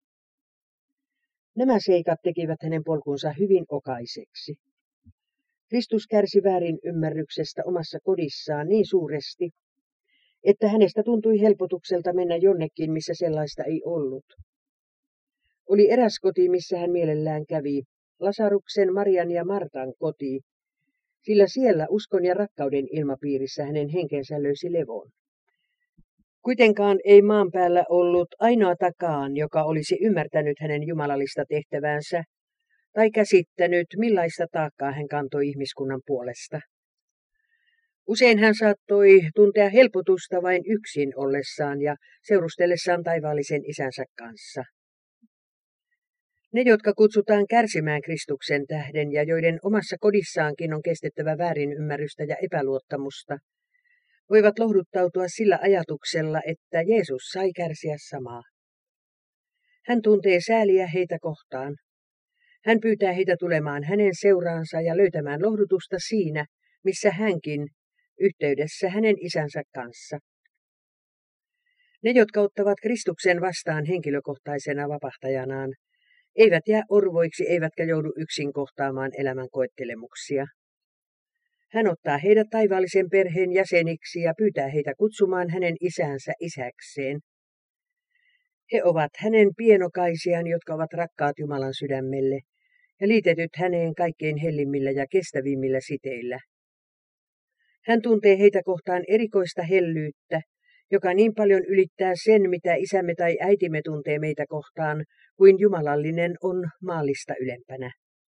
Nämä seikat tekivät hänen polkunsa hyvin okaiseksi. Kristus kärsi väärin ymmärryksestä omassa kodissaan niin suuresti, että hänestä tuntui helpotukselta mennä jonnekin, missä sellaista ei ollut. Oli eräs koti, missä hän mielellään kävi, Lasaruksen, Marian ja Martan koti, sillä siellä uskon ja rakkauden ilmapiirissä hänen henkensä löysi levon. Kuitenkaan ei maan päällä ollut ainoatakaan, joka olisi ymmärtänyt hänen jumalallista tehtävänsä tai käsittänyt, millaista taakkaa hän kantoi ihmiskunnan puolesta. Usein hän saattoi tuntea helpotusta vain yksin ollessaan ja seurustellessaan taivaallisen isänsä kanssa. Ne, jotka kutsutaan kärsimään Kristuksen tähden ja joiden omassa kodissaankin on kestettävä väärinymmärrystä ja epäluottamusta, voivat lohduttautua sillä ajatuksella, että Jeesus sai kärsiä samaa. Hän tuntee sääliä heitä kohtaan. Hän pyytää heitä tulemaan hänen seuraansa ja löytämään lohdutusta siinä, missä hänkin, yhteydessä hänen isänsä kanssa. Ne, jotka ottavat Kristuksen vastaan henkilökohtaisena vapahtajanaan, eivät jää orvoiksi eivätkä joudu yksin kohtaamaan elämän koettelemuksia. Hän ottaa heidät taivaallisen perheen jäseniksi ja pyytää heitä kutsumaan hänen isänsä isäkseen. He ovat hänen pienokaisiaan, jotka ovat rakkaat Jumalan sydämelle ja liitetyt häneen kaikkein hellimmillä ja kestävimmillä siteillä. Hän tuntee heitä kohtaan erikoista hellyyttä, joka niin paljon ylittää sen, mitä isämme tai äitimme tuntee meitä kohtaan, kuin jumalallinen on maallista ylempänä.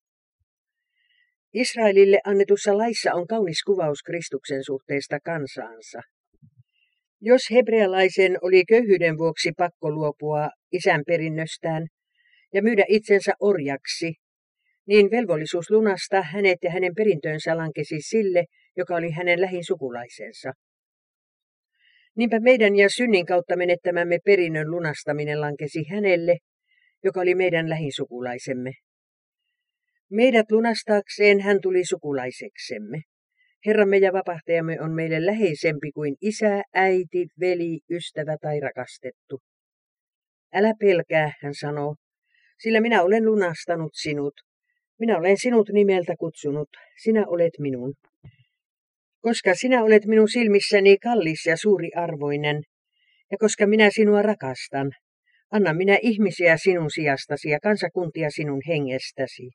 Israelille annetussa laissa on kaunis kuvaus Kristuksen suhteesta kansaansa. Jos hebrealaisen oli köyhyyden vuoksi pakko luopua isän perinnöstään ja myydä itsensä orjaksi, niin velvollisuus lunastaa hänet ja hänen perintönsä lankesi sille, joka oli hänen lähin sukulaisensa. Niinpä meidän ja synnin kautta menettämämme perinnön lunastaminen lankesi hänelle, joka oli meidän lähisukulaisemme. Meidät lunastaakseen hän tuli sukulaiseksemme. Herramme ja vapahtajamme on meille läheisempi kuin isä, äiti, veli, ystävä tai rakastettu. Älä pelkää, hän sanoo, sillä minä olen lunastanut sinut. Minä olen sinut nimeltä kutsunut, sinä olet minun. Koska sinä olet minun silmissäni kallis ja suuriarvoinen, ja koska minä sinua rakastan, anna minä ihmisiä sinun sijastasi ja kansakuntia sinun hengestäsi.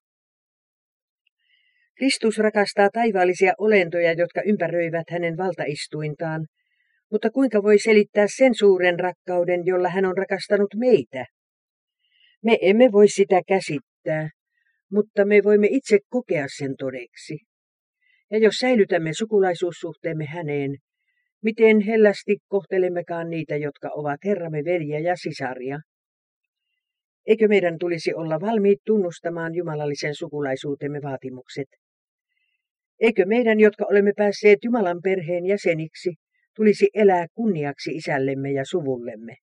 Kristus rakastaa taivaallisia olentoja, jotka ympäröivät hänen valtaistuintaan, mutta kuinka voi selittää sen suuren rakkauden, jolla hän on rakastanut meitä? Me emme voi sitä käsittää, mutta me voimme itse kokea sen todeksi. Ja jos säilytämme sukulaisuussuhteemme häneen, miten hellästi kohtelemmekaan niitä, jotka ovat Herramme veljiä ja sisaria? Eikö meidän tulisi olla valmiit tunnustamaan jumalallisen sukulaisuutemme vaatimukset? Eikö meidän, jotka olemme päässeet Jumalan perheen jäseniksi, tulisi elää kunniaksi isällemme ja suvullemme?